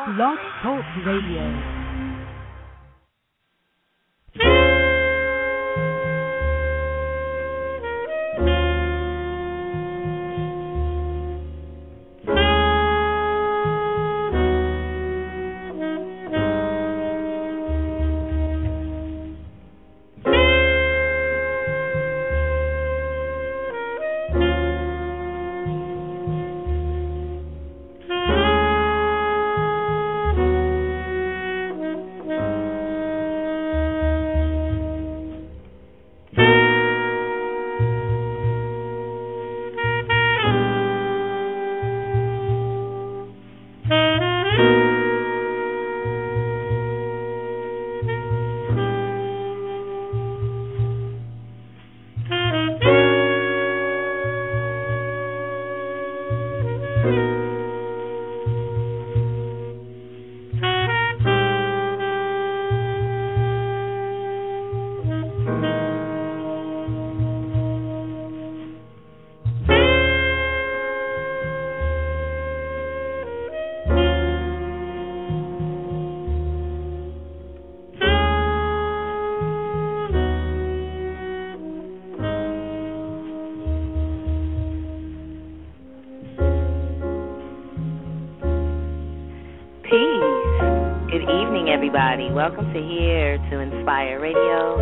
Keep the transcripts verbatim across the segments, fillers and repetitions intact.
Blog Talk Radio. Everybody, welcome to Here to Inspire Radio.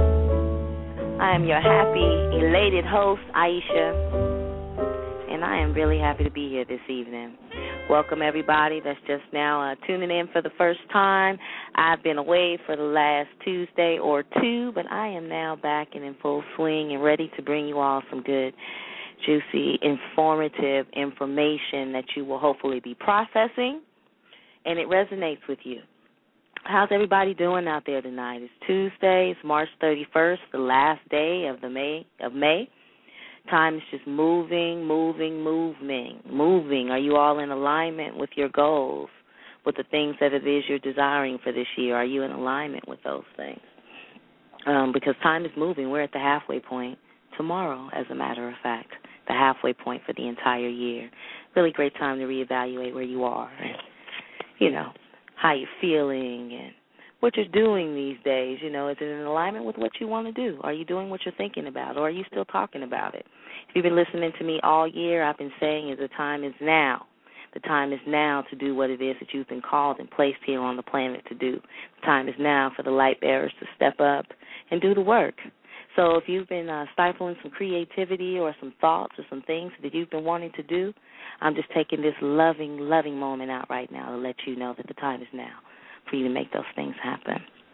I am your happy, elated host, Aisha, and I am really happy to be here this evening. Welcome everybody that's just now uh, tuning in for the first time. I've been away for the last Tuesday or two, but I am now back and in full swing and ready to bring you all some good, juicy, informative information that you will hopefully be processing, and it resonates with you. How's everybody doing out there tonight? It's Tuesday. It's March thirty-first, the last day of the May of May. Time is just moving, moving, moving, moving. Are you all in alignment with your goals, with the things that it is you're desiring for this year? Are you in alignment with those things? Um, because time is moving. We're at the halfway point tomorrow, as a matter of fact, the halfway point for the entire year. Really great time to reevaluate where you are and, you know, how you're feeling and what you're doing these days. You know, is it in alignment with what you want to do? Are you doing what you're thinking about, or are you still talking about it? If you've been listening to me all year, I've been saying is the time is now. The time is now to do what it is that you've been called and placed here on the planet to do. The time is now for the light bearers to step up and do the work. So if you've been uh, stifling some creativity or some thoughts or some things that you've been wanting to do, I'm just taking this loving, loving moment out right now to let you know that the time is now for you to make those things happen.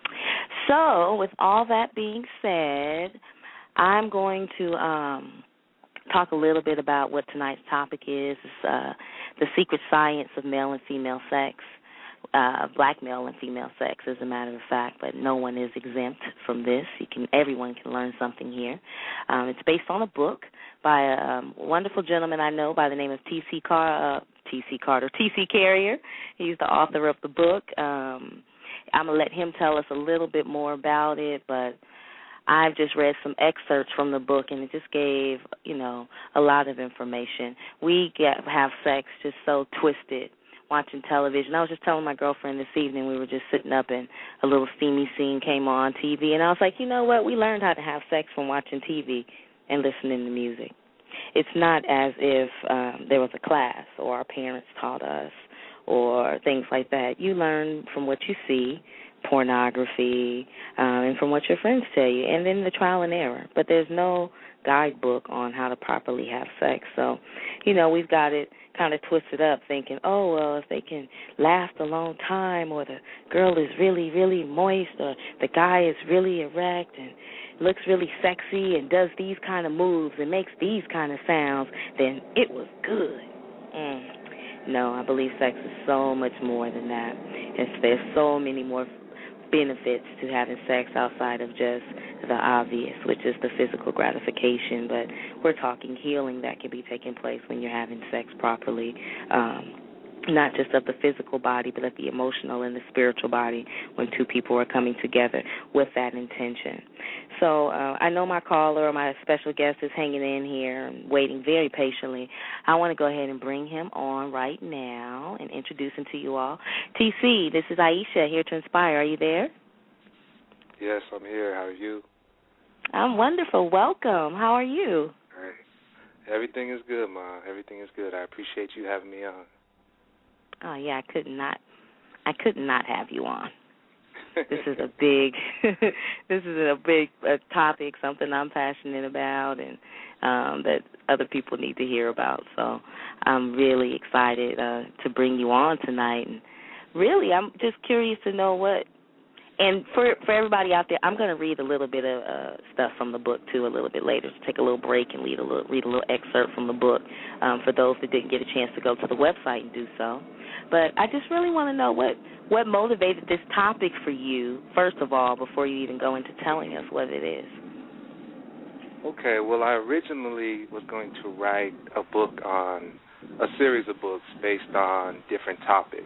So with all that being said, I'm going to um, talk a little bit about what tonight's topic is. It's uh, the secret science of male and female sex. Uh, black male and female sex, as a matter of fact, but no one is exempt from this. You can, everyone can learn something here. Um, it's based on a book by a um, wonderful gentleman I know by the name of T C Car, uh, T C Carter, T C Carrier. He's the author of the book. Um, I'm going to let him tell us a little bit more about it, but I've just read some excerpts from the book, and it just gave, you know, a lot of information. We get have sex just so twisted watching television. I was just telling my girlfriend this evening, we were just sitting up and a little steamy scene came on T V, and I was like, you know what, we learned how to have sex from watching T V and listening to music. It's not as if um, there was a class or our parents taught us or things like that. You learn from what you see, pornography, uh, and from what your friends tell you, and then the trial and error. But there's no guidebook on how to properly have sex. So, you know, we've got it kind of twisted up thinking, oh, well, if they can last a long time, or the girl is really, really moist, or the guy is really erect and looks really sexy and does these kind of moves and makes these kind of sounds, then it was good. Mm. No, I believe sex is so much more than that. It's, there's so many more benefits to having sex outside of just the obvious, which is the physical gratification, but we're talking healing that can be taking place when you're having sex properly. Um, not just of the physical body, but of the emotional and the spiritual body when two people are coming together with that intention. So uh, I know my caller or my special guest is hanging in here and waiting very patiently. I want to go ahead and bring him on right now and introduce him to you all. T C, this is Aisha here to inspire. Are you there? Yes, I'm here. How are you? I'm wonderful. Welcome. How are you? Great. Everything is good, Ma. Everything is good. I appreciate you having me on. Oh yeah, I could not, I could not have you on. This is a big, this is a big uh, topic, something I'm passionate about, and um, that other people need to hear about. So I'm really excited uh, to bring you on tonight. And really, I'm just curious to know what. And for for everybody out there, I'm going to read a little bit of uh, stuff from the book, too, a little bit later. So take a little break and read a little, read a little excerpt from the book um, for those that didn't get a chance to go to the website and do so. But I just really want to know what, what motivated this topic for you, first of all, before you even go into telling us what it is. Okay, well, I originally was going to write a book on, a series of books based on different topics.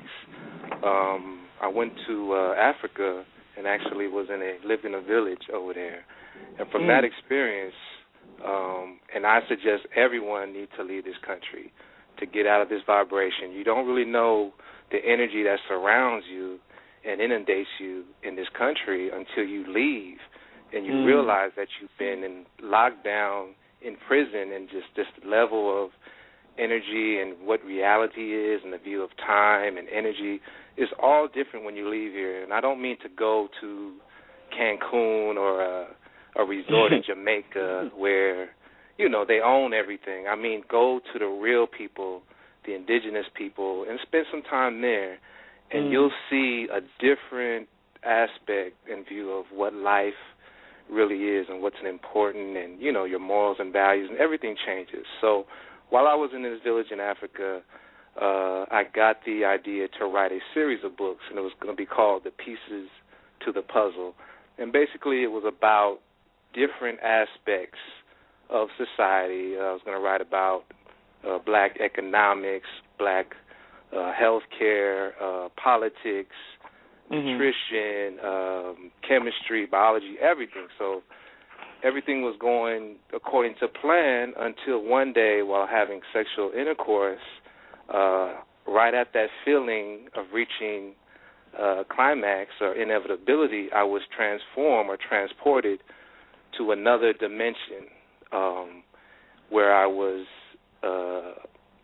Um, I went to uh, Africa and actually was in a lived in a village over there. And from mm. that experience, um, and I suggest everyone needs to leave this country to get out of this vibration. You don't really know the energy that surrounds you and inundates you in this country until you leave and you mm. realize that you've been in locked down in prison, and just this level of energy and what reality is and the view of time and energy is all different when you leave here. And I don't mean to go to Cancun or a, a resort in Jamaica where, you know, they own everything. I mean, go to the real people, the indigenous people, and spend some time there, and mm. you'll see a different aspect and view of what life really is and what's important, and, you know, your morals and values, and everything changes. So while I was in this village in Africa, uh, I got the idea to write a series of books, and it was going to be called The Pieces to the Puzzle. And basically it was about different aspects of society. Uh, I was going to write about uh, black economics, black uh, health care, uh, politics, mm-hmm. nutrition, um, chemistry, biology, everything. So everything was going according to plan until one day, while having sexual intercourse, uh, right at that feeling of reaching uh, climax or inevitability, I was transformed or transported to another dimension, um, where I was uh,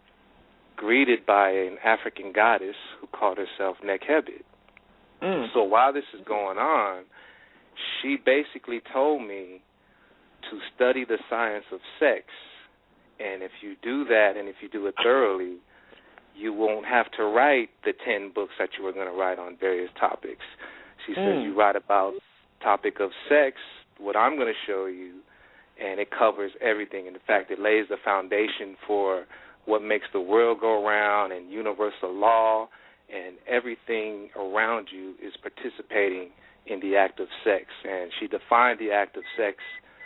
greeted by an African goddess who called herself Nekhebit. Mm. So while this is going on, she basically told me to study the science of sex, and if you do that and if you do it thoroughly, you won't have to write the ten books that you were going to write on various topics. She mm. says you write about topic of sex, what I'm going to show you, and it covers everything. And in fact, it lays the foundation for what makes the world go around and universal law, and everything around you is participating in the act of sex. And she defined the act of sex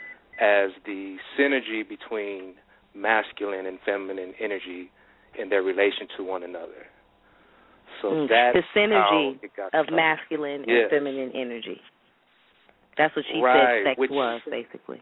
as the synergy between masculine and feminine energy in their relation to one another. So mm, that's the synergy how it got of started. Masculine yes. and feminine energy. That's what she right, said sex which, was, basically.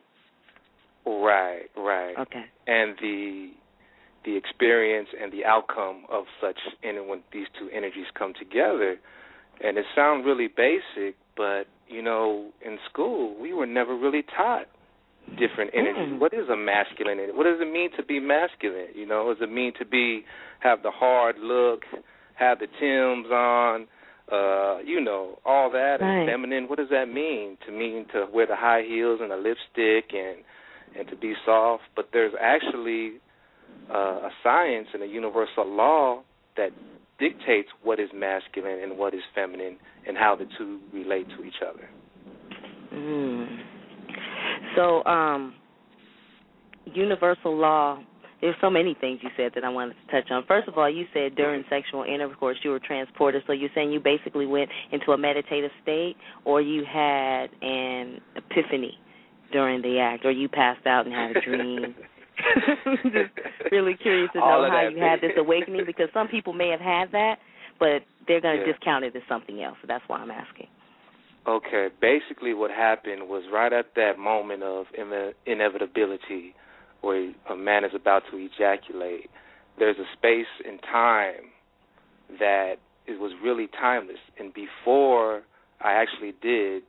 Right, right. Okay. And the the experience and the outcome of such, and when these two energies come together, and it sounds really basic, but, you know, in school we were never really taught different energies. Mm. What is a masculine energy? What does it mean to be masculine? You know, does it mean to be, have the hard look, have the Timbs on, uh, you know, all that, right. and feminine? What does that mean? To mean to wear the high heels and the lipstick and and to be soft? But there's actually uh, a science and a universal law that dictates what is masculine and what is feminine and how the two relate to each other. Mm. So, um, universal law, there's so many things you said that I wanted to touch on. First of all, you said during sexual intercourse you were transported, so you're saying you basically went into a meditative state, or you had an epiphany during the act, or you passed out and had a dream. Just really curious to know how you had this awakening, because some people may have had that, but they're going to yeah. discount it as something else. So that's why I'm asking. Okay. Basically what happened was right at that moment of inevitability where a man is about to ejaculate, there's a space and time that it was really timeless. And before I actually did,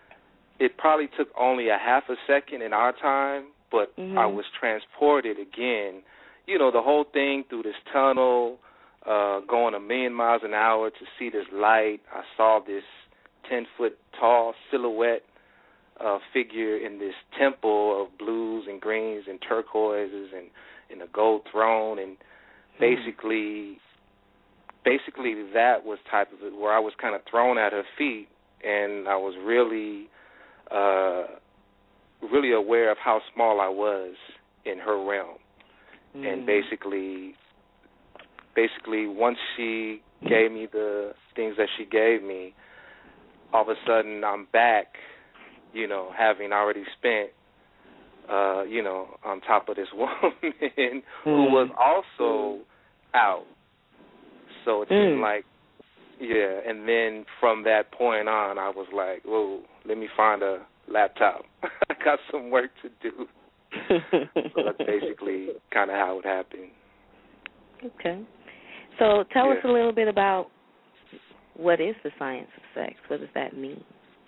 it probably took only a half a second in our time, but mm-hmm. I was transported again. You know, the whole thing through this tunnel, uh, going a million miles an hour to see this light. I saw this ten-foot tall silhouette uh, figure in this temple of blues and greens and turquoises and, and a gold throne. And basically, basically that was type of it, where I was kind of thrown at her feet, and I was really... Uh, really aware of how small I was in her realm. Mm. And basically, basically once she gave me the things that she gave me, all of a sudden I'm back, you know, having already spent, uh, you know, on top of this woman mm. who was also out. So it seemed mm. like, yeah, and then from that point on, I was like, whoa, let me find a laptop. I got some work to do. So that's basically kind of how it happened. Okay. So tell yeah. us a little bit about what is the science of sex? What does that mean?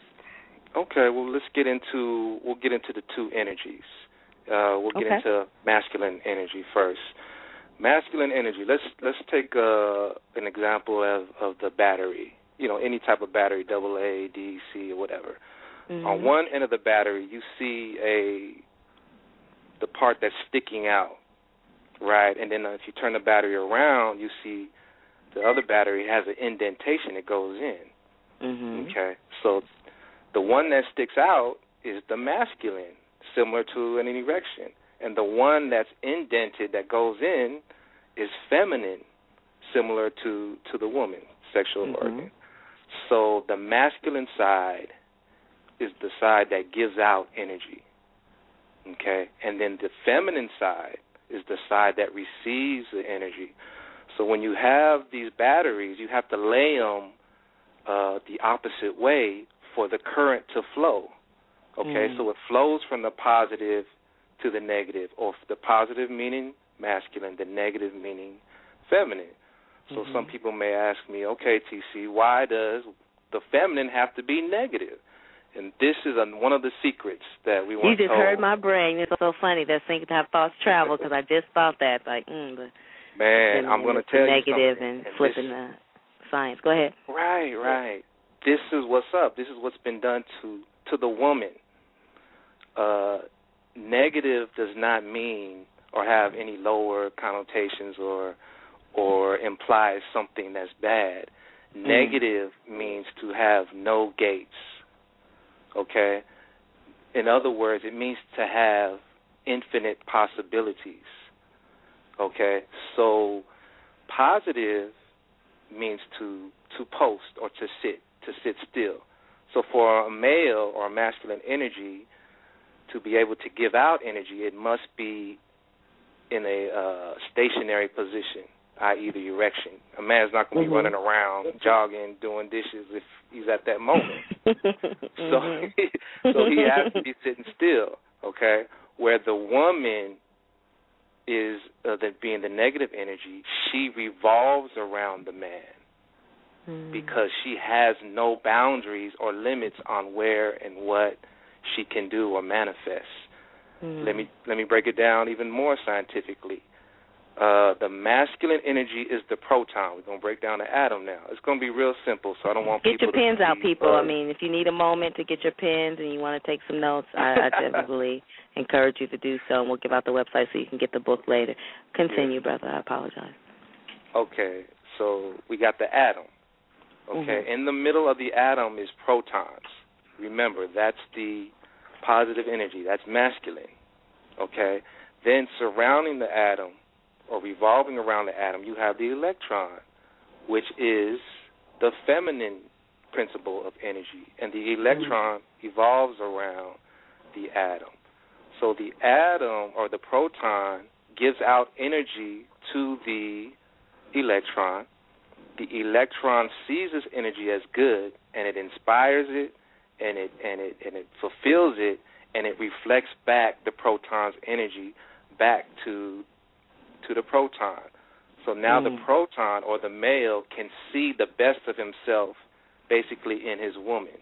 Okay, well, let's get into, we'll get into the two energies. Uh, we'll get okay. into masculine energy first. Masculine energy, let's let's take uh, an example of, of the battery. You know, any type of battery, double A, D, C, or whatever. Mm-hmm. On one end of the battery, you see a the part that's sticking out, right? And then if you turn the battery around, you see the other battery has an indentation that goes in. Mm-hmm. Okay, so the one that sticks out is the masculine, similar to an erection. And the one that's indented that goes in is feminine, similar to, to the woman, sexual mm-hmm. organ. So the masculine side is the side that gives out energy, okay? And then the feminine side is the side that receives the energy. So when you have these batteries, you have to lay them uh, the opposite way for the current to flow, okay? Mm. So it flows from the positive to the negative, or the positive meaning masculine, the negative meaning feminine. So mm-hmm. some people may ask me, okay, T C, why does the feminine have to be negative? And this is a, one of the secrets that we want to You just heard my brain. It's so funny that things have thoughts travel, because I just thought that. Like, mm, the Man, I'm going to tell you something. Negative and, and flipping this, the science. Go ahead. Right, right. This is what's up. This is what's been done to, to the woman. Uh Negative does not mean or have any lower connotations or or implies something that's bad. Mm. Negative means to have no gates, okay? In other words, it means to have infinite possibilities, okay? So positive means to to post or to sit, to sit still. So for a male or a masculine energy, to be able to give out energy, it must be in a uh, stationary position, that is the erection. A man's not going to mm-hmm. be running around, jogging, doing dishes if he's at that moment. mm-hmm. So, so he has to be sitting still, okay? Where the woman is uh, the, being the negative energy, she revolves around the man mm. because she has no boundaries or limits on where and what she can do or manifest. Mm. Let me let me break it down even more scientifically. Uh, the masculine energy is the proton. We're going to break down the atom now. It's going to be real simple, so I don't want get people to Get your pens out, people. Uh, I mean, if you need a moment to get your pens and you want to take some notes, I, I definitely encourage you to do so, and we'll give out the website so you can get the book later. Continue, yes. brother. I apologize. Okay, so we got the atom. Okay, mm-hmm. In the middle of the atom is protons. Remember, that's the positive energy. That's masculine, okay? Then surrounding the atom or revolving around the atom, you have the electron, which is the feminine principle of energy, and the electron mm-hmm. evolves around the atom. So the atom or the proton gives out energy to the electron. The electron sees this energy as good, and it inspires it, and it and it and it fulfills it, and it reflects back the proton's energy back to to the proton. So now mm. the proton or the male can see the best of himself basically in his woman.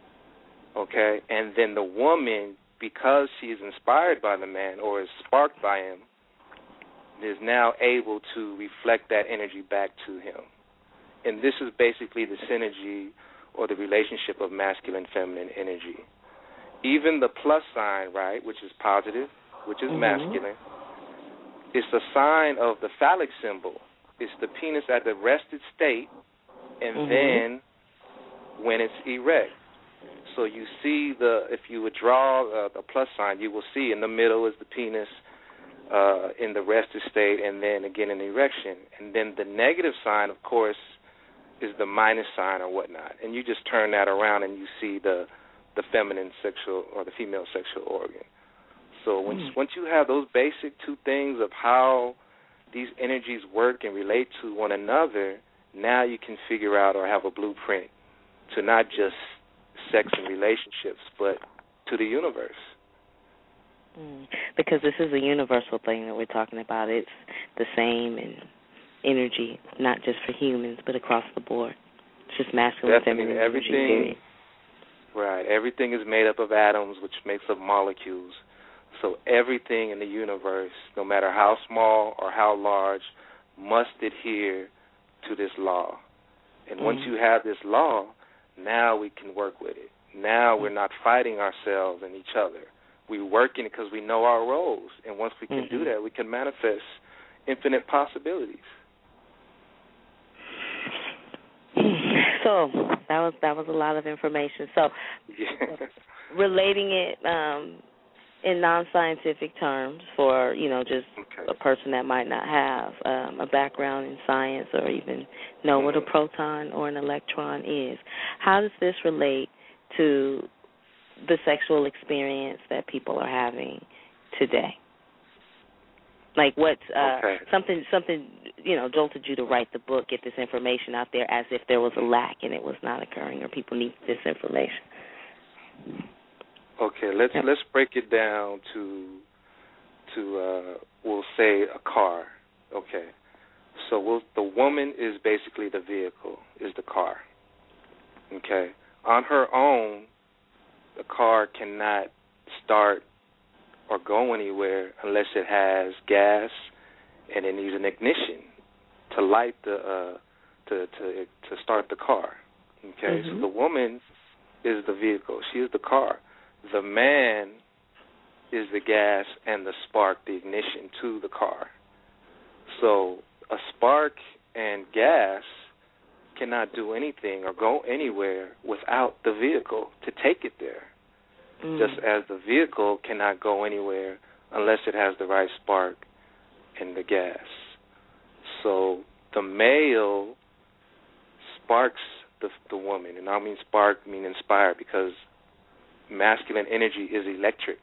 Okay? And then the woman, because she is inspired by the man or is sparked by him, is now able to reflect that energy back to him. And this is basically the synergy or the relationship of masculine feminine energy. Even the plus sign, right, which is positive, which is mm-hmm. masculine, it's a sign of the phallic symbol. It's the penis at the rested state, and mm-hmm. then when it's erect. So you see the, if you would draw uh, the plus sign, you will see in the middle is the penis uh, in the rested state, and then again in erection. And then the negative sign, of course, is the minus sign or whatnot. And you just turn that around and you see the the feminine sexual or the female sexual organ. So once, mm. once you have those basic two things of how these energies work and relate to one another, now you can figure out or have a blueprint to not just sex and relationships, but to the universe. Mm. Because this is a universal thing that we're talking about. It's the same in energy, not just for humans, but across the board. It's just masculine and feminine energy, period. Right. Everything is made up of atoms, which makes up molecules. So everything in the universe, no matter how small or how large, must adhere to this law. And mm. once you have this law, now we can work with it. Now we're not fighting ourselves and each other. We're working because we know our roles. And once we can mm-hmm. do that, we can manifest infinite possibilities. So that was that was a lot of information. So yeah. relating it um, in non-scientific terms for, you know, just okay. a person that might not have um, a background in science or even know mm-hmm. what a proton or an electron is, how does this relate to the sexual experience that people are having today? Like what's uh, okay. something, something, you know, jolted you to write the book, get this information out there as if there was a lack and it was not occurring or people need this information? Okay, let's yep. let's break it down to to uh, we'll say a car. Okay, so we'll, the woman is basically the vehicle, is the car. Okay, on her own, the car cannot start or go anywhere unless it has gas and it needs an ignition to light the uh, to to to start the car. Okay, mm-hmm. so the woman is the vehicle. She is the car. The man is the gas and the spark, the ignition to the car. So a spark and gas cannot do anything or go anywhere without the vehicle to take it there. Mm. Just as the vehicle cannot go anywhere unless it has the right spark and the gas. So the male sparks the, the woman, and I mean spark, mean inspired, because masculine energy is electric.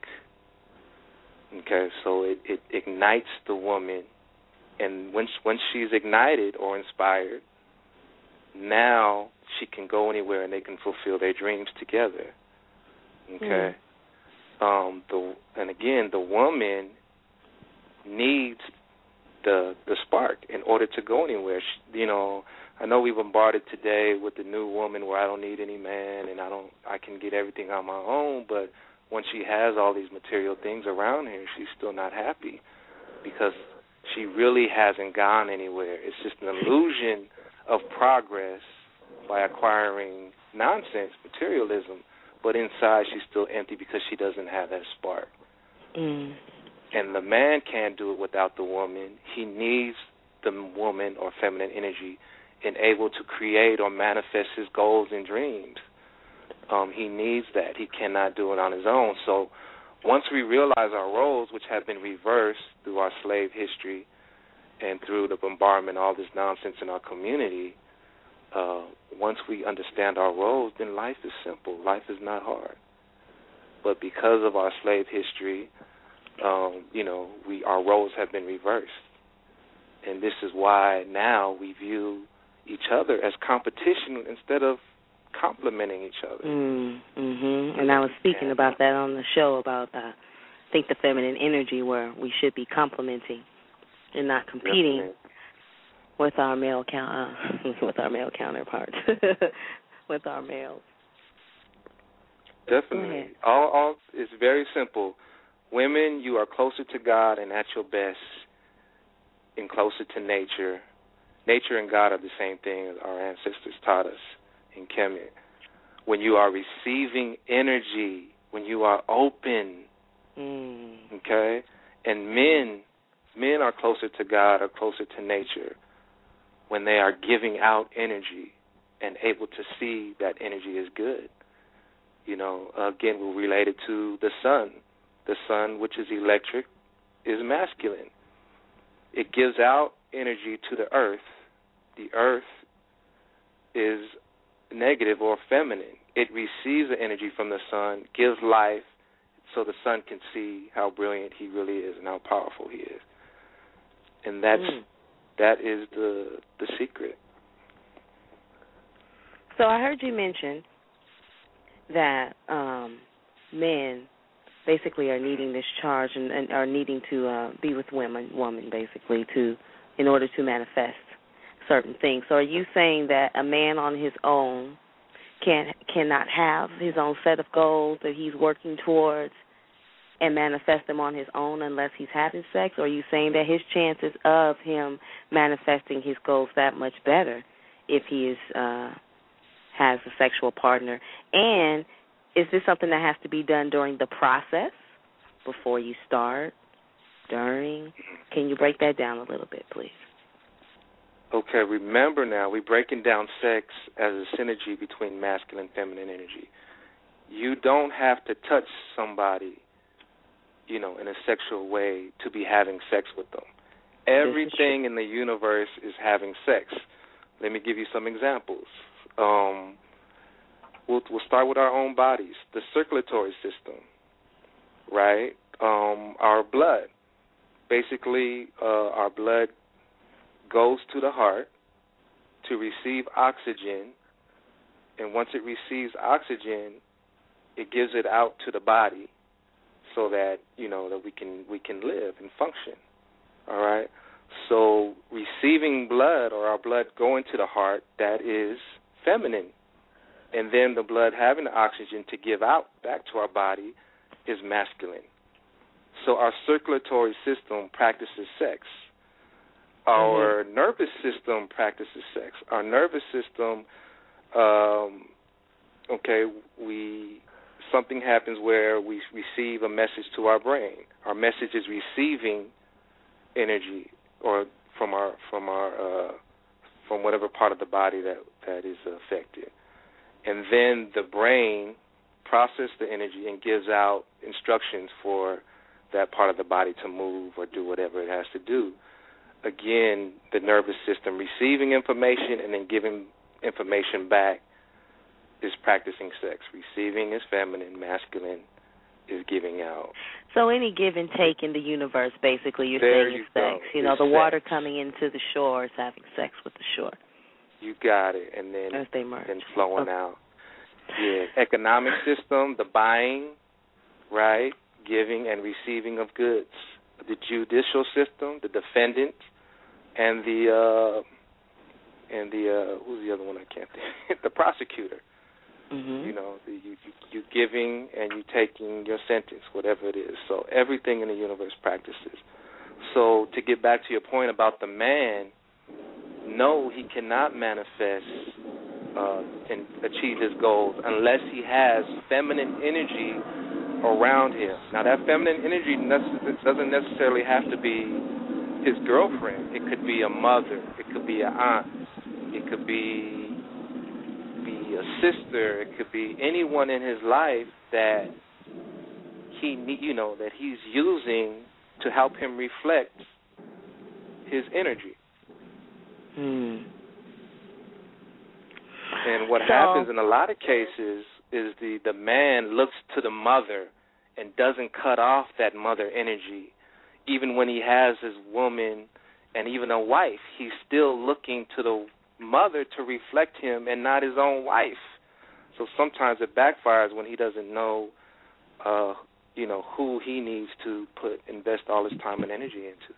Okay, so it, it ignites the woman, and once once she's ignited or inspired, now she can go anywhere and they can fulfill their dreams together. Okay, mm. um, the and again the woman needs the the spark in order to go anywhere. She, you know, I know we bombarded today with the new woman where I don't need any man and I don't I can get everything on my own, but when she has all these material things around her, she's still not happy because she really hasn't gone anywhere. It's just an illusion of progress by acquiring nonsense, materialism, but inside she's still empty because she doesn't have that spark. Mm. And the man can't do it without the woman. He needs the woman or feminine energy and able to create or manifest his goals and dreams. Um, he needs that. He cannot do it on his own. So once we realize our roles, which have been reversed through our slave history and through the bombardment, all this nonsense in our community, uh, once we understand our roles, then life is simple. Life is not hard. But because of our slave history, um, you know, we our roles have been reversed. And this is why now we view each other as competition instead of complementing each other. Mm, mm-hmm. And I was speaking about that on the show about, uh, I think, the feminine energy, where we should be complementing and not competing Definitely. with our male count, uh, with our male counterparts, with our males. Definitely. All, all it's very simple. Women, you are closer to God and at your best, and closer to nature. Nature and God are the same thing, as our ancestors taught us in Kemet. When you are receiving energy, when you are open, mm. okay? And men, men are closer to God or closer to nature when they are giving out energy and able to see that energy is good. You know, again, we're related to the sun. The sun, which is electric, is masculine. It gives out energy to the earth. The earth is negative or feminine. It receives the energy from the sun, gives life, so the sun can see how brilliant he really is and how powerful he is. And that's mm. that is the the secret. So I heard you mention that um, men basically are needing this charge and, and are needing to uh, be with women, woman basically, to in order to manifest certain things. So are you saying that a man on his own can cannot have his own set of goals that he's working towards and manifest them on his own unless he's having sex? Or are you saying that his chances of him manifesting his goals that much better if he is uh, has a sexual partner? And is this something that has to be done during the process, before you start, during? Can you break that down a little bit, please? Okay, remember now, we're breaking down sex as a synergy between masculine and feminine energy. You don't have to touch somebody, you know, in a sexual way to be having sex with them. Everything in the universe is having sex. Let me give you some examples. Um, we'll, we'll start with our own bodies. The circulatory system, right? Um, our blood. Basically, uh, our blood goes to the heart to receive oxygen, and once it receives oxygen, it gives it out to the body so that, you know, that we can we can live and function. All right? So receiving blood, or our blood going to the heart, that is feminine. And then the blood having the oxygen to give out back to our body is masculine. So our circulatory system practices sex. Our mm-hmm. nervous system practices sex. Our nervous system, um, okay, we something happens where we receive a message to our brain. Our message is receiving energy, or from our from our uh, from whatever part of the body that that is affected, and then the brain processes the energy and gives out instructions for that part of the body to move or do whatever it has to do. Again, the nervous system receiving information and then giving information back is practicing sex. Receiving is feminine, masculine is giving out. So any give and take in the universe, basically, you're there saying you is sex. Go. You know, it's the sex. water coming into the shore is having sex with the shore. You got it. And then, as they merge. then flowing okay. out. Yeah, economic system, the buying, right, giving and receiving of goods. The judicial system, the defendant, and the uh, and the uh, who's the other one I can't think? The prosecutor. Mm-hmm. You know, the, you, you you giving and you taking your sentence, whatever it is. So everything in the universe practices. So to get back to your point about the man, no, he cannot manifest uh, and achieve his goals unless he has feminine energy around him. Now, that feminine energy doesn't necessarily have to be his girlfriend. It could be a mother. It could be an aunt. It could be be a sister. It could be anyone in his life that he, you know, that he's using to help him reflect his energy. Hmm. And what so, happens in a lot of cases is the, the man looks to the mother and doesn't cut off that mother energy, even when he has his woman and even a wife, he's still looking to the mother to reflect him and not his own wife. So sometimes it backfires when he doesn't know, uh, you know, who he needs to put invest all his time and energy into.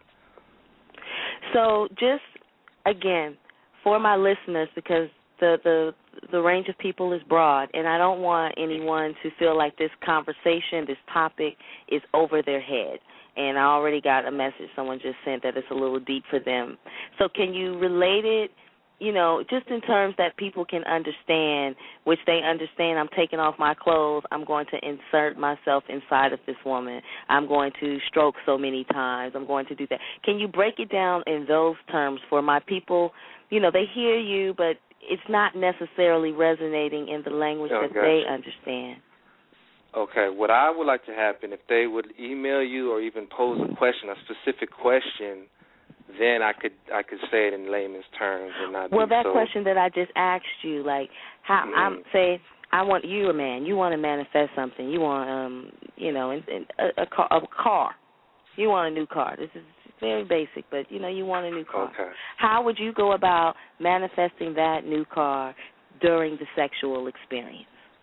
So just, again, for my listeners, because the, the the range of people is broad, and I don't want anyone to feel like this conversation, this topic, is over their head. And I already got a message someone just sent that it's a little deep for them. So can you relate it, you know, just in terms that people can understand, which they understand I'm taking off my clothes, I'm going to insert myself inside of this woman, I'm going to stroke so many times, I'm going to do that. Can you break it down in those terms for my people? You know, they hear you, but it's not necessarily resonating in the language oh, that gotcha. they understand. Okay, what I would like to happen, if they would email you or even pose a question, a specific question, then I could I could say it in layman's terms and not Well, be that so... question that I just asked you, like, how mm. I'm say I want you a man, you want to manifest something, you want um, you know, in, in a, a car, a car, you want a new car. This is very basic, but you know, you want a new car. Okay. How would you go about manifesting that new car during the sexual experience?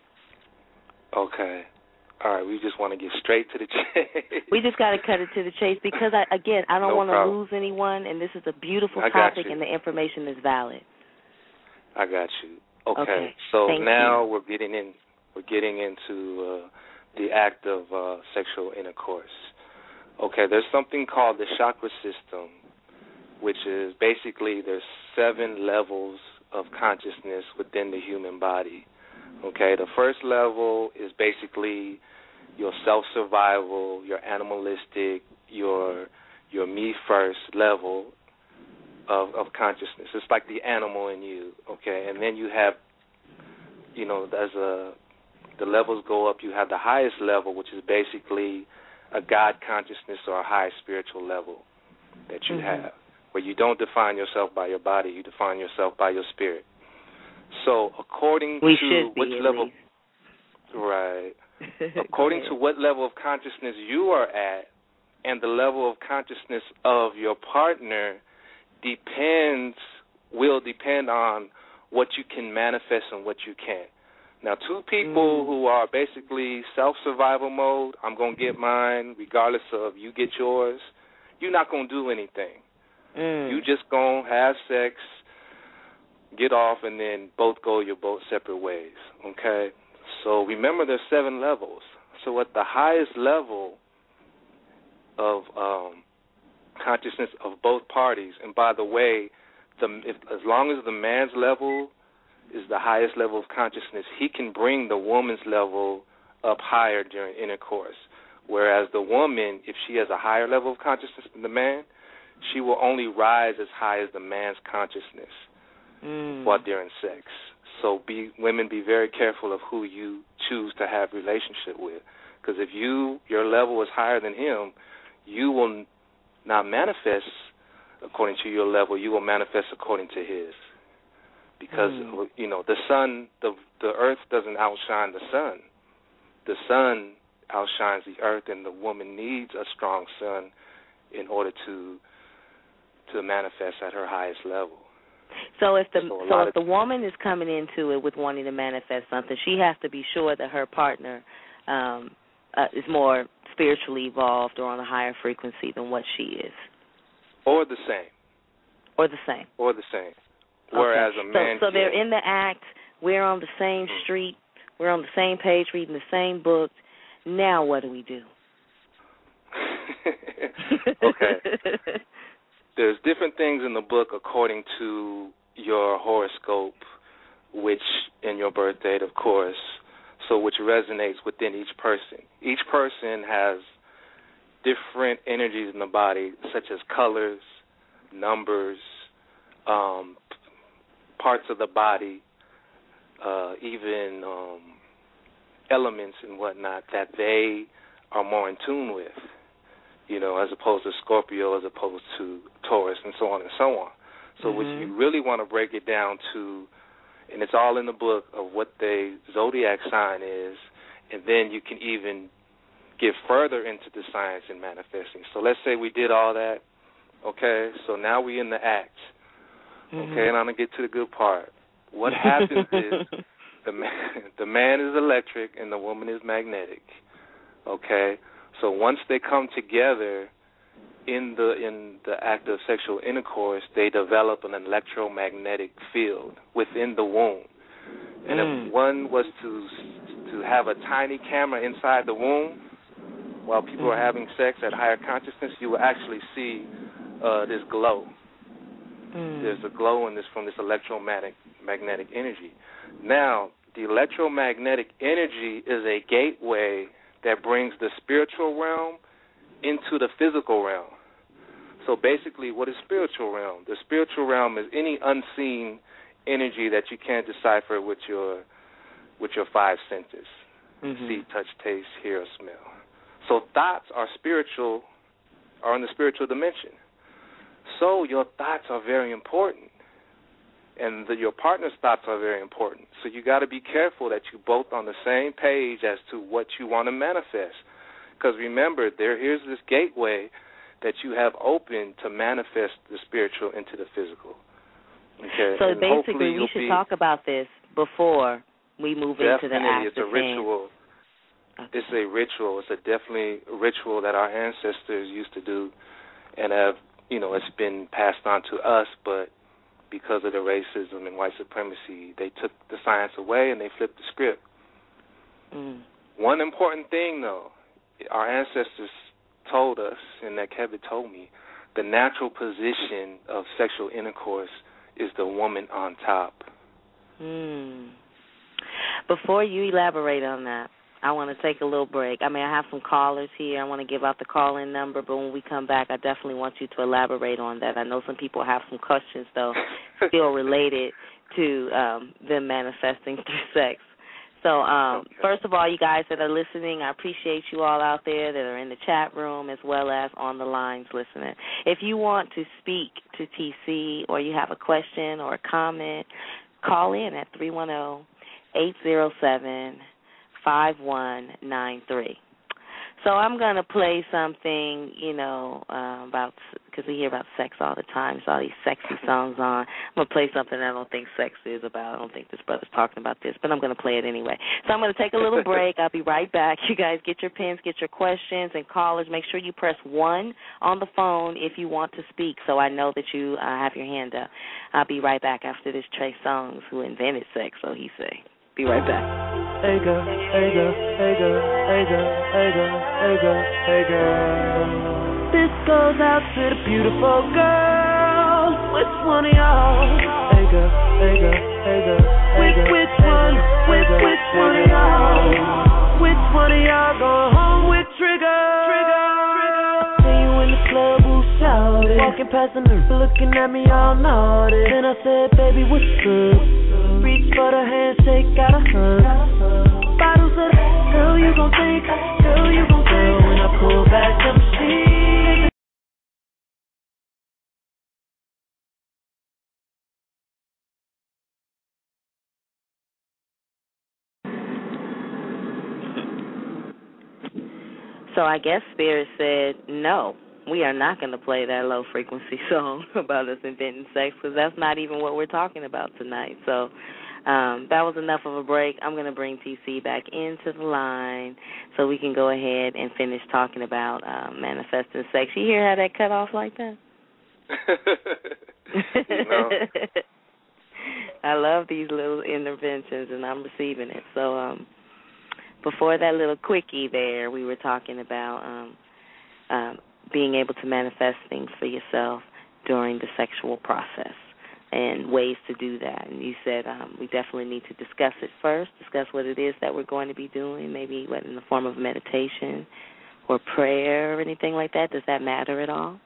Okay. All right, we just want to get straight to the chase. We just got to cut it to the chase because, I, again, I don't no want to problem. lose anyone, and this is a beautiful I got topic, you. and the information is valid. I got you. Okay, okay. so Thank now you. we're getting in. We're getting into uh, the act of uh, sexual intercourse. Okay, there's something called the chakra system, which is basically there's seven levels of consciousness within the human body. Okay, the first level is basically your self-survival, your animalistic, your your me-first level of, of consciousness. It's like the animal in you, okay? And then you have, you know, as a, the levels go up, you have the highest level, which is basically a God consciousness or a high spiritual level that you mm-hmm. have, where you don't define yourself by your body, you define yourself by your spirit. So according we to should be, which level, least. right, according to what level of consciousness you are at and the level of consciousness of your partner depends, will depend on what you can manifest and what you can't. Now, two people mm. who are basically self-survival mode, I'm going to get mine regardless of you get yours, you're not going to do anything. Mm. You just going to have sex, get off, and then both go your both separate ways, okay? So remember there's seven levels. So at the highest level of um, consciousness of both parties, and by the way, the, if, as long as the man's level is the highest level of consciousness, he can bring the woman's level up higher during intercourse. Whereas the woman, if she has a higher level of consciousness than the man, she will only rise as high as the man's consciousness mm. while during sex. So be women, be very careful of who you choose to have relationship with, because if you your level is higher than him, you will not manifest according to your level. You will manifest according to his, because mm. you know the sun, the the earth doesn't outshine the sun. The sun outshines the earth, and the woman needs a strong sun in order to to manifest at her highest level. So if the so, so if the woman is coming into it with wanting to manifest something, she has to be sure that her partner um, uh, is more spiritually evolved or on a higher frequency than what she is. Or the same. Or the same. Or the same. Whereas okay. a man... So, so can... they're in the act, we're on the same mm-hmm. street, we're on the same page reading the same book. Now what do we do? Okay. There's different things in the book according to your horoscope, which in your birth date, of course, so which resonates within each person. Each person has different energies in the body, such as colors, numbers, um, parts of the body, uh, even um, elements and whatnot that they are more in tune with, you know, as opposed to Scorpio, as opposed to Taurus, and so on and so on. So mm-hmm. what you really want to break it down to, and it's all in the book, of what the zodiac sign is, and then you can even get further into the science and manifesting. So let's say we did all that, okay, so now we in the act, okay, mm-hmm. and I'm going to get to the good part. What happens is the man, the man is electric and the woman is magnetic, okay? So once they come together in the in the act of sexual intercourse, they develop an electromagnetic field within the womb. And mm. if one was to to have a tiny camera inside the womb while people mm. are having sex at higher consciousness, you will actually see uh, this glow. Mm. There's a glow in this from this electromagnetic magnetic energy. Now, the electromagnetic energy is a gateway that brings the spiritual realm into the physical realm. So basically, what is spiritual realm? The spiritual realm is any unseen energy that you can't decipher with your with your five senses: mm-hmm. see, touch, taste, hear, or smell. So thoughts are spiritual, are in the spiritual dimension. So your thoughts are very important, and the, your partner's thoughts are very important. So you got to be careful that you both on the same page as to what you want to manifest. Because remember, there here's this gateway that you have open to manifest the spiritual into the physical. Okay. So and basically, we should be, talk about this before we move into the act it's a of ritual. Okay. It's a ritual. It's a definitely a ritual that our ancestors used to do, and have you know it's been passed on to us. But because of the racism and white supremacy, they took the science away and they flipped the script. Mm. One important thing, though, our ancestors told us, and that Kevin told me, the natural position of sexual intercourse is the woman on top. Mm. Before you elaborate on that, I want to take a little break. I mean, I have some callers here. I want to give out the call-in number, but when we come back, I definitely want you to elaborate on that. I know some people have some questions, though, still related to um, them manifesting through sex. So, um, okay. First of all, you guys that are listening, I appreciate you all out there that are in the chat room as well as on the lines listening. If you want to speak to T C or you have a question or a comment, call in at three one zero, eight zero seven, five one nine three. So I'm going to play something, you know, uh, about, because we hear about sex all the time. There's all these sexy songs on. I'm going to play something I don't think sex is about. I don't think this brother's talking about this, but I'm going to play it anyway. So I'm going to take a little break. I'll be right back. You guys get your pens, get your questions, and callers, make sure you press one on the phone if you want to speak so I know that you uh, have your hand up. I'll be right back after this Trey Songz, who invented sex, so he say. Be right back. Hey girl, hey girl, hey girl, hey girl, hey girl, hey girl, hey girl. This goes out to the beautiful girls. Which one of y'all? Hey girl, hey girl, hey girl, hey girl. Which one? Which which one of y'all? Which one of y'all going home with Trigger? Trigger. See you in the club, who shouted? Walking past the mirror, looking at me all naughty. Then I said, baby, what's good? Reach for the handshake, got a hug. Bottles of that, girl, you gon' think, girl, you gon' think. When I pull back the machine. So I guess Spirit said, no, we are not going to play that low-frequency song about us inventing sex because that's not even what we're talking about tonight. So um, that was enough of a break. I'm going to bring T C back into the line so we can go ahead and finish talking about um, manifesting sex. You hear how that cut off like that? You know. I love these little interventions, and I'm receiving it. So um, before that little quickie there, we were talking about um, um, being able to manifest things for yourself during the sexual process and ways to do that. And you said um, we definitely need to discuss it first, discuss what it is that we're going to be doing, maybe what in the form of meditation or prayer or anything like that. Does that matter at all?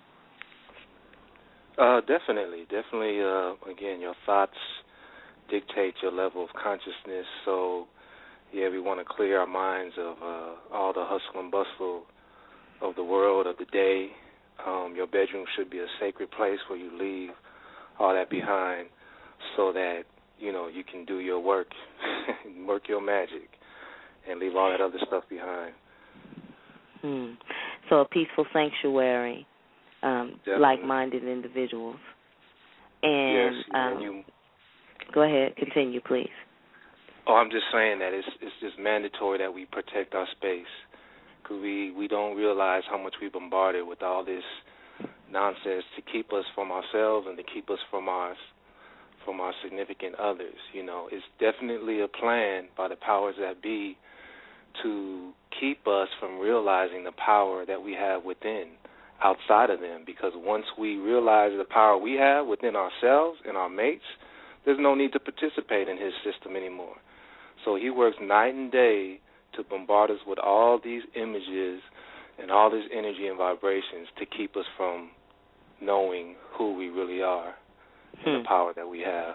Uh, definitely. Definitely, uh, again, your thoughts dictate your level of consciousness. So, yeah, we want to clear our minds of uh, all the hustle and bustle of the world, of the day. Um, your bedroom should be a sacred place where you leave all that behind so that, you know, you can do your work, work your magic, and leave all that other stuff behind. Hmm. So a peaceful sanctuary, um, like-minded individuals. And yes, um, and you, go ahead, continue, please. Oh, I'm just saying that it's it's just mandatory that we protect our space, because we, we don't realize how much we bombarded with all this nonsense to keep us from ourselves and to keep us from our from our significant others. You know, it's definitely a plan by the powers that be to keep us from realizing the power that we have within, outside of them, because once we realize the power we have within ourselves and our mates, there's no need to participate in his system anymore. So he works night and day to bombard us with all these images and all this energy and vibrations to keep us from knowing who we really are and hmm. the power that we have.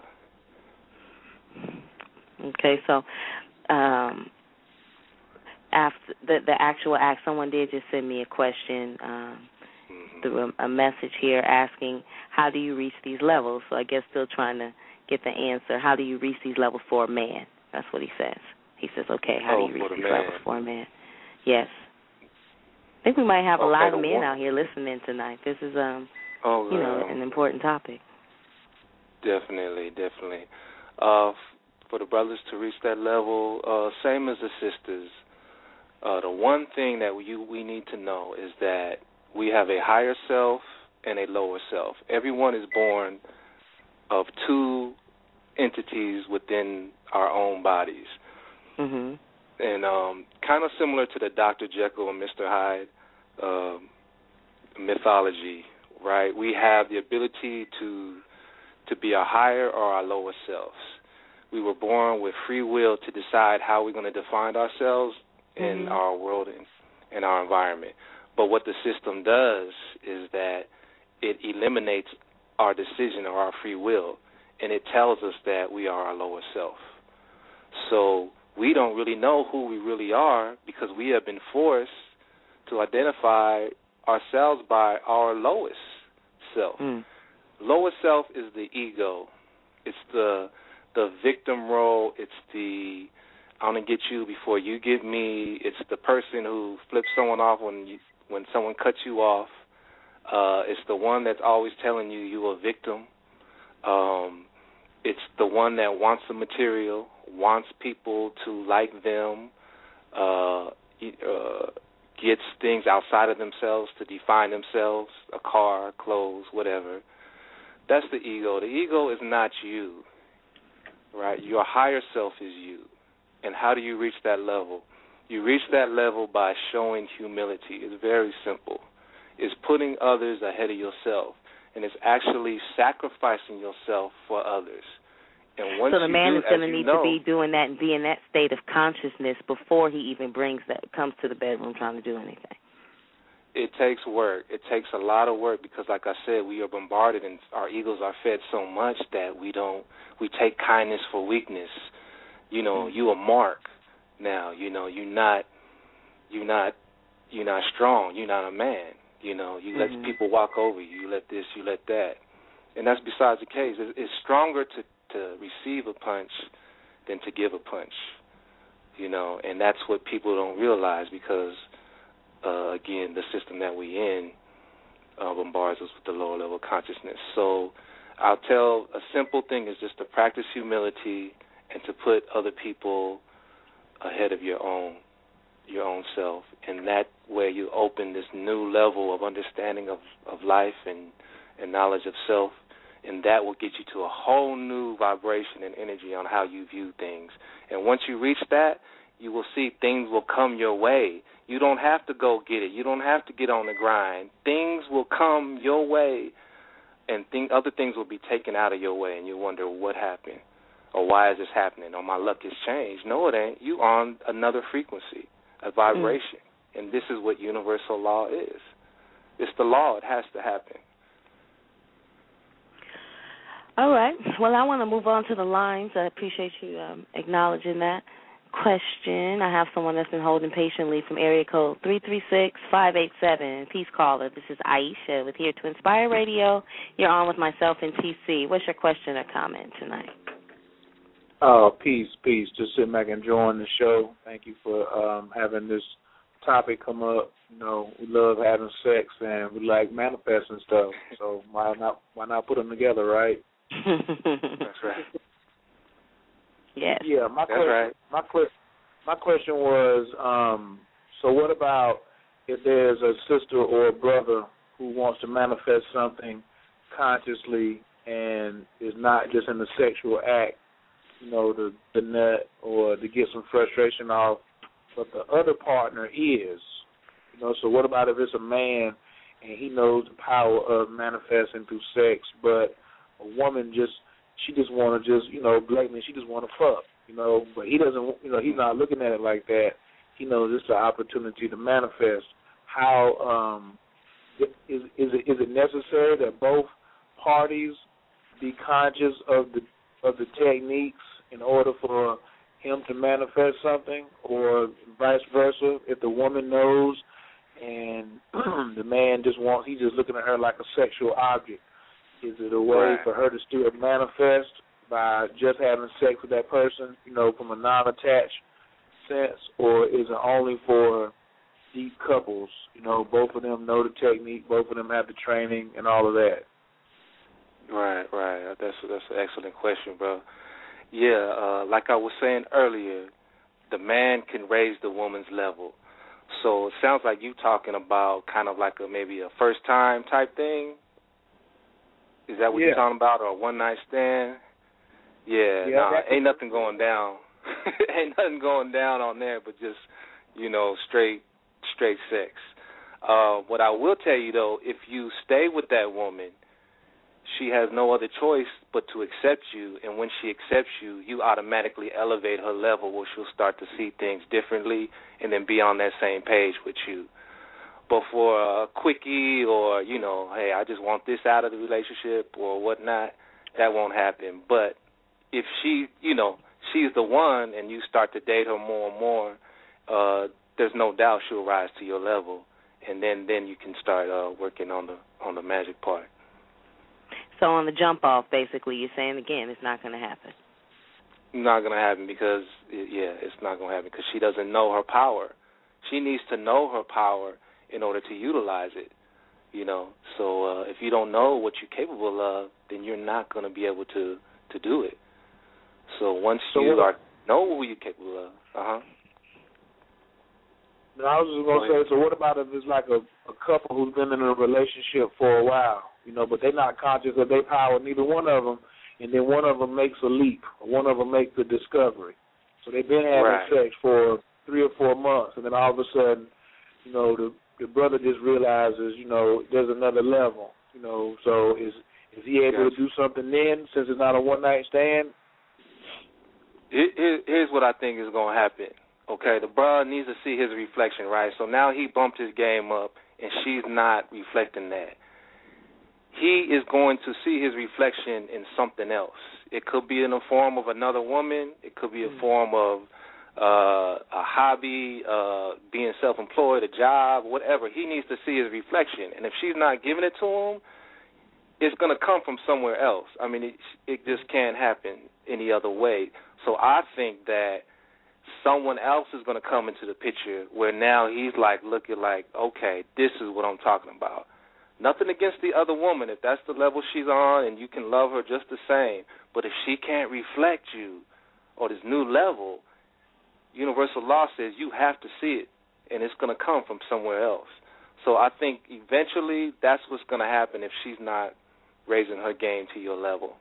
Okay, so um, after the, the actual act, someone did just send me a question um, mm-hmm. through a, a message here asking, how do you reach these levels? So I guess still trying to get the answer. How do you reach these levels for a man? That's what he says. He says, okay, how oh, do you reach these man. levels for a man? Yes. I think we might have a okay, lot of men one. out here listening tonight. This is, um, oh, you know, um, an important topic. Definitely, definitely. Uh, f- for the brothers to reach that level, uh, same as the sisters, uh, the one thing that we, we need to know is that we have a higher self and a lower self. Everyone is born of two entities within our own bodies. Mm-hmm. And um, kind of similar to the Doctor Jekyll and Mister Hyde uh, mythology, right? We have the ability to to be our higher or our lower selves. We were born with free will to decide how we're going to define ourselves in mm-hmm. our world and in our environment. But what the system does is that it eliminates our decision or our free will, and it tells us that we are our lower self. So we don't really know who we really are because we have been forced to identify ourselves by our lowest self. Mm. Lower self is the ego. It's the the victim role. It's the I'm gonna get you before you get me. It's the person who flips someone off when you, when someone cuts you off. Uh, it's the one that's always telling you you're a victim. Um, it's the one that wants the material, wants people to like them, uh, uh, gets things outside of themselves to define themselves, a car, clothes, whatever. That's the ego. The ego is not you, right? Your higher self is you. And how do you reach that level? You reach that level by showing humility. It's very simple. It's putting others ahead of yourself, and it's actually sacrificing yourself for others. And once so the you man do, is going to you need know, to be doing that and be in that state of consciousness before he even brings that comes to the bedroom trying to do anything. It takes work. It takes a lot of work because, like I said, we are bombarded and our egos are fed so much that we don't. We take kindness for weakness. You know, you a mark now. You know, you're not. You're not. You're not strong. You're not a man. You know, you let mm-hmm. people walk over you. You let this. You let that. And that's besides the case. It's, it's stronger to to receive a punch than to give a punch. You know, and that's what people don't realize because. Uh, again, the system that we in uh, bombards us with the lower level consciousness. So I'll tell a simple thing is just to practice humility and to put other people ahead of your own your own self. And that way you open this new level of understanding of, of life and, and knowledge of self, and that will get you to a whole new vibration and energy on how you view things. And once you reach that, you will see things will come your way. You don't have to go get it. You don't have to get on the grind. Things will come your way, and think, other things will be taken out of your way, and you wonder what happened or why is this happening or my luck has changed. No, it ain't. You on another frequency, a vibration, mm. and this is what universal law is. It's the law. It has to happen. All right. Well, I want to move on to the lines. I appreciate you um, acknowledging that question. I have someone that's been holding patiently from area code three three six, five eight seven. Peace caller. This is Aisha with Here to Inspire Radio. You're on with myself and T C. What's your question or comment tonight? Oh, peace, peace. Just sit back and enjoying the show. Thank you for um, having this topic come up, you know, we love having sex and we like manifesting stuff. So why not why not put them together, right? That's right. Yes. Yeah, my That's question, right. my question, my question was, um, so what about if there's a sister or a brother who wants to manifest something consciously and is not just in the sexual act, you know, the the nut or to get some frustration off, but the other partner is, you know, so what about if it's a man and he knows the power of manifesting through sex, but a woman just, she just want to just, you know, blatantly, she just want to fuck, you know, but he doesn't, you know, he's not looking at it like that. He knows it's an opportunity to manifest. How, um, is, is, it, is it necessary that both parties be conscious of the of the techniques in order for him to manifest something, or vice versa? If the woman knows and the man just wants, he's just looking at her like a sexual object, is it a way Right. for her to still manifest by just having sex with that person, you know, from a non-attached sense, or is it only for deep couples? You know, both of them know the technique, both of them have the training and all of that. Right, right. That's that's an excellent question, bro. Yeah, uh, like I was saying earlier, the man can raise the woman's level. So it sounds like you talking about kind of like a maybe a first time type thing. Is that what Yeah. you're talking about, or a one night stand? Yeah, Yeah, nah, that- ain't nothing going down. Ain't nothing going down on there, but just, you know, straight straight sex. Uh, what I will tell you though, if you stay with that woman, she has no other choice but to accept you, and when she accepts you, you automatically elevate her level where she'll start to see things differently and then be on that same page with you. But for a quickie or, you know, hey, I just want this out of the relationship or whatnot, that won't happen. But if she, you know, she's the one and you start to date her more and more, uh, there's no doubt she'll rise to your level, and then, then you can start uh, working on the on the magic part. So on the jump off, basically, you're saying again, it's not going to happen. Not going to happen because, yeah, it's not going to happen because she doesn't know her power. She needs to know her power in order to utilize it, you know. So uh, if you don't know what you're capable of, then you're not going to be able to, to do it. So once So you what- are know who you're capable of, uh-huh. No, I was just going to say, so what about if it's like a, a couple who's been in a relationship for a while, you know, but they're not conscious of their power, neither one of them, and then one of them makes a leap, or one of them makes a discovery. So they've been having Right. sex for three or four months, and then all of a sudden, you know, the, the brother just realizes, you know, there's another level, you know, so is is he able Gotcha. to do something then, since it's not a one-night stand? Here, here- here's what I think is going to happen. Okay, the brother needs to see his reflection, right? So now he bumped his game up, and she's not reflecting that. He is going to see his reflection in something else. It could be in the form of another woman. It could be a form of uh, a hobby, uh, being self-employed, a job, whatever. He needs to see his reflection. And if she's not giving it to him, it's going to come from somewhere else. I mean, it, it just can't happen any other way. So I think that someone else is going to come into the picture where now he's like looking like, okay, this is what I'm talking about. Nothing against the other woman. If that's the level she's on and you can love her just the same, but if she can't reflect you or this new level, universal law says you have to see it, and it's going to come from somewhere else. So I think eventually that's what's going to happen if she's not raising her game to your level.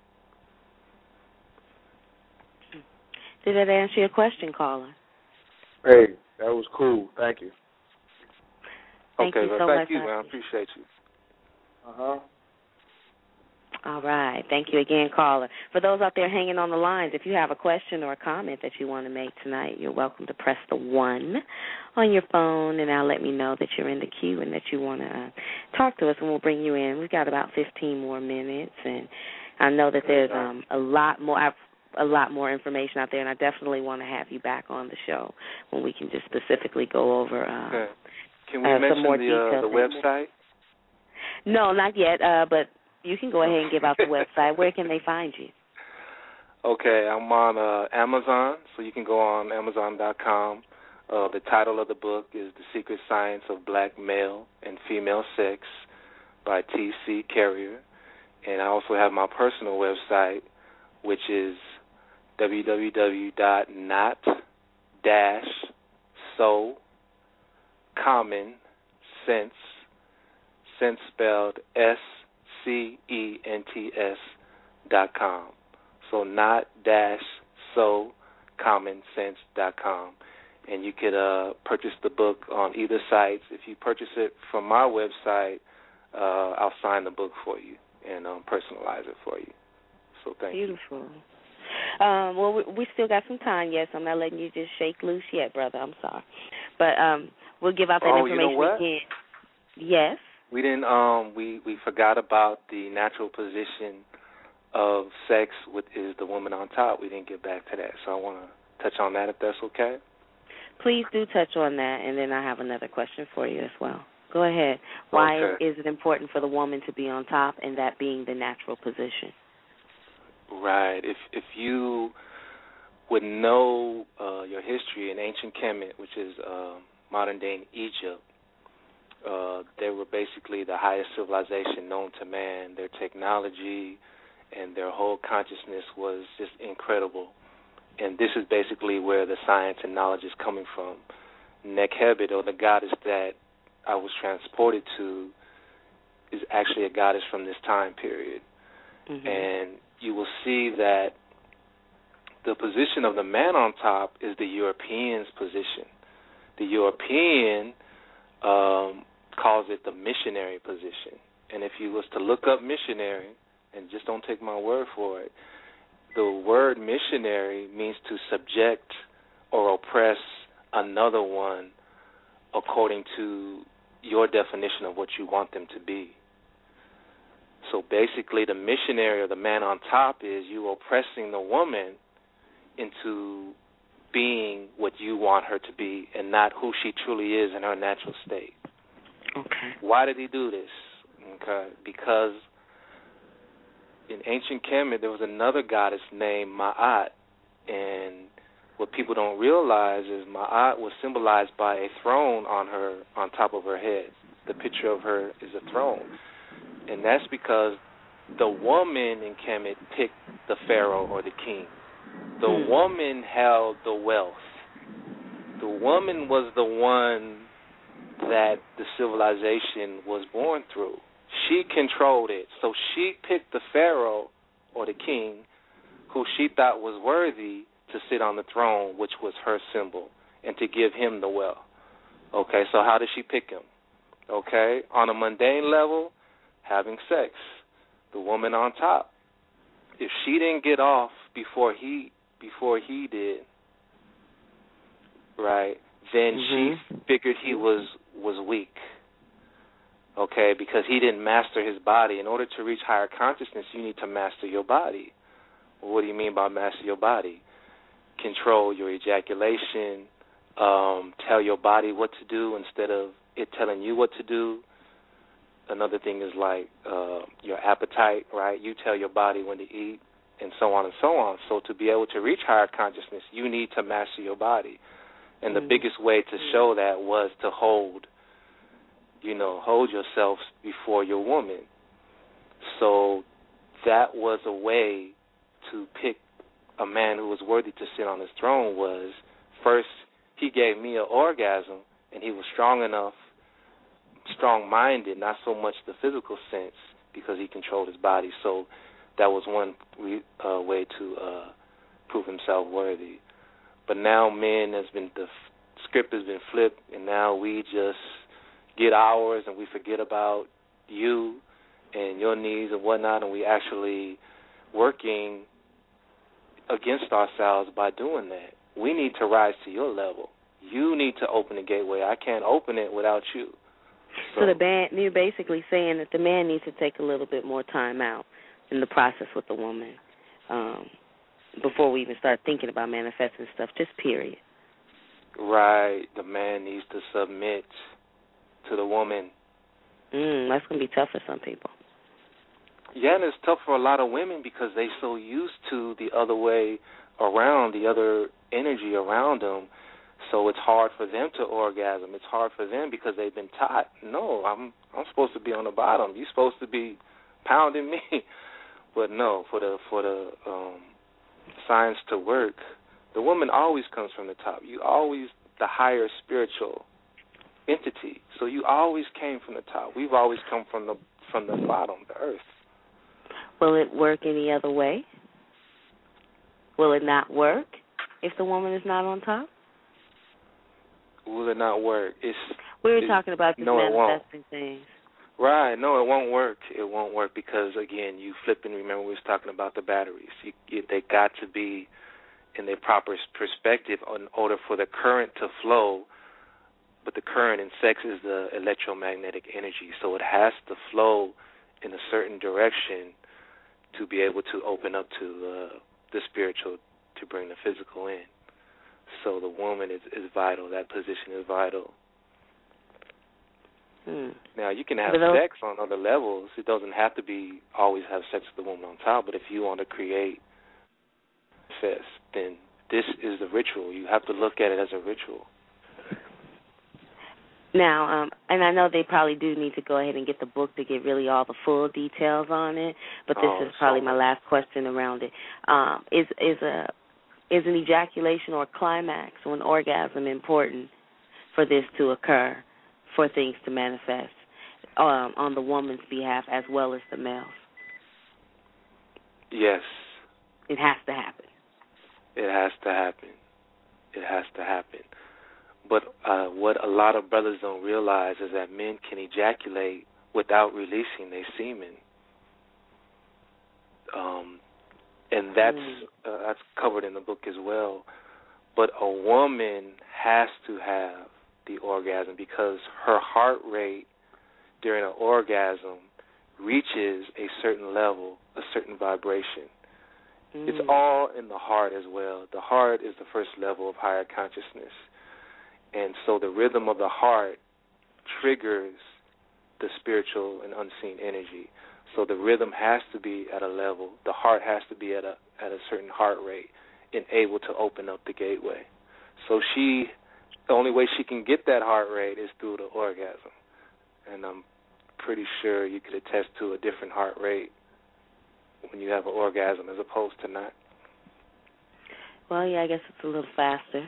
Did that answer your question, caller? Hey, that was cool. Thank you. Thank okay, you well, so thank much. you, man. I appreciate you. Uh-huh. All right. Thank you again, caller. For those out there hanging on the lines, if you have a question or a comment that you want to make tonight, you're welcome to press the one on your phone, and now let me know that you're in the queue and that you want to uh, talk to us, and we'll bring you in. We've got about fifteen more minutes, and I know that there's um, a lot more I've, a lot more information out there, and I definitely want to have you back on the show when we can just specifically go over uh, Okay. Can we uh, mention some more the, details. uh, the website? No, not yet, uh, but you can go ahead and give out the website. Where can they find you? Okay, I'm on uh, Amazon, so you can go on Amazon dot com. Uh, the title of the book is The Secret Science of Black Male and Female Sex by T C Carrier. And I also have my personal website, which is w w w dot not dash so common sense, sense spelled S C E N T S dot com. So not dash so common sense dot com. And you could uh, purchase the book on either site. If you purchase it from my website, uh, I'll sign the book for you and um, personalize it for you. So thank Beautiful. you. Beautiful. Um, well, we, we still got some time. Yes, I'm not letting you just shake loose yet, brother. I'm sorry, but um, we'll give out that oh, information you know what? again. Yes. We didn't. Um, we we forgot about the natural position of sex, with is the woman on top. We didn't get back to that, so I want to touch on that if that's okay. Please do touch on that, and then I have another question for you as well. Go ahead. Why okay. is it important for the woman to be on top, and that being the natural position? Right. If if you would know uh, your history in ancient Kemet, which is uh, modern-day Egypt, uh, they were basically the highest civilization known to man. Their technology and their whole consciousness was just incredible. And this is basically where the science and knowledge is coming from. Nekhebet, or the goddess that I was transported to, is actually a goddess from this time period. Mm-hmm. And you will see that the position of the man on top is the European's position. The European um, calls it the missionary position. And if you was to look up missionary, and just don't take my word for it, the word missionary means to subject or oppress another one according to your definition of what you want them to be. So basically the missionary or the man on top is you oppressing the woman into being what you want her to be and not who she truly is in her natural state. Okay. Why did he do this? Okay. Because in ancient Kemet there was another goddess named Ma'at, and what people don't realize is Ma'at was symbolized by a throne on her, on top of her head. The picture of her is a throne. And that's because the woman in Kemet picked the pharaoh or the king. The mm. woman held the wealth. The woman was the one that the civilization was born through. She controlled it. So she picked the pharaoh or the king who she thought was worthy to sit on the throne, which was her symbol, and to give him the wealth. Okay, so how did she pick him? Okay, on a mundane level, having sex, the woman on top. If she didn't get off before he before he did, right, then mm-hmm. she figured he was was weak. Okay, because he didn't master his body. In order to reach higher consciousness, you need to master your body. Well, what do you mean by master your body? Control your ejaculation, um, tell your body what to do instead of it telling you what to do. Another thing is like uh, your appetite, right? You tell your body when to eat, and so on and so on. So to be able to reach higher consciousness, you need to master your body. And mm-hmm. the biggest way to show that was to hold, you know, hold yourself before your woman. So that was a way to pick a man who was worthy to sit on his throne. Was first he gave me an orgasm, and he was strong enough, strong-minded, not so much the physical sense, because he controlled his body. So that was one uh, way to uh, prove himself worthy. But now men has been the script has been flipped, and now we just get ours and we forget about you and your needs and whatnot, and we actually working against ourselves by doing that. We need to rise to your level. You need to open the gateway. I can't open it without you. So, so the band, you're basically saying that the man needs to take a little bit more time out in the process with the woman um, before we even start thinking about manifesting stuff, just period. Right. The man needs to submit to the woman. Mm, that's going to be tough for some people. Yeah, and it's tough for a lot of women because they're so used to the other way around, the other energy around them. so it's hard for them to orgasm. It's hard for them because they've been taught, no, I'm I'm supposed to be on the bottom. You're supposed to be pounding me. But no, for the for the um, science to work, the woman always comes from the top. You always the higher spiritual entity. So you always came from the top. We've always come from the from the bottom, the earth. Will it work any other way? Will it not work if the woman is not on top? Will it not work? It's we were it, talking about this no, manifesting things. Right. No, it won't work. It won't work because, again, you flipping, remember we was talking about the batteries. You, you, they got to be in their proper perspective in order for the current to flow, but the current in sex is the electromagnetic energy, so it has to flow in a certain direction to be able to open up to uh, the spiritual, to bring the physical in. So the woman is, is vital. That position is vital. Hmm. Now, you can have those- sex on other levels. It doesn't have to be always have sex with the woman on top, but if you want to create fest, then this is the ritual. You have to look at it as a ritual. Now, um, and I know they probably do need to go ahead and get the book to get really all the full details on it, but this oh, is probably so my last question around it. Um, is is a is an ejaculation or climax or an orgasm important for this to occur, for things to manifest um, on the woman's behalf as well as the male's? Yes. It has to happen. It has to happen. It has to happen. But uh, what a lot of brothers don't realize is that men can ejaculate without releasing their semen. Um, and that's mm. uh, that's covered in the book as well. But a woman has to have the orgasm because her heart rate during an orgasm reaches a certain level, a certain vibration. Mm. It's all in the heart as well. The heart is the first level of higher consciousness. And so the rhythm of the heart triggers the spiritual and unseen energy. So the rhythm has to be at a level, the heart has to be at a at a certain heart rate and able to open up the gateway. So she, the only way she can get that heart rate is through the orgasm. And I'm pretty sure you could attest to a different heart rate when you have an orgasm as opposed to not. Well, yeah, I guess it's a little faster.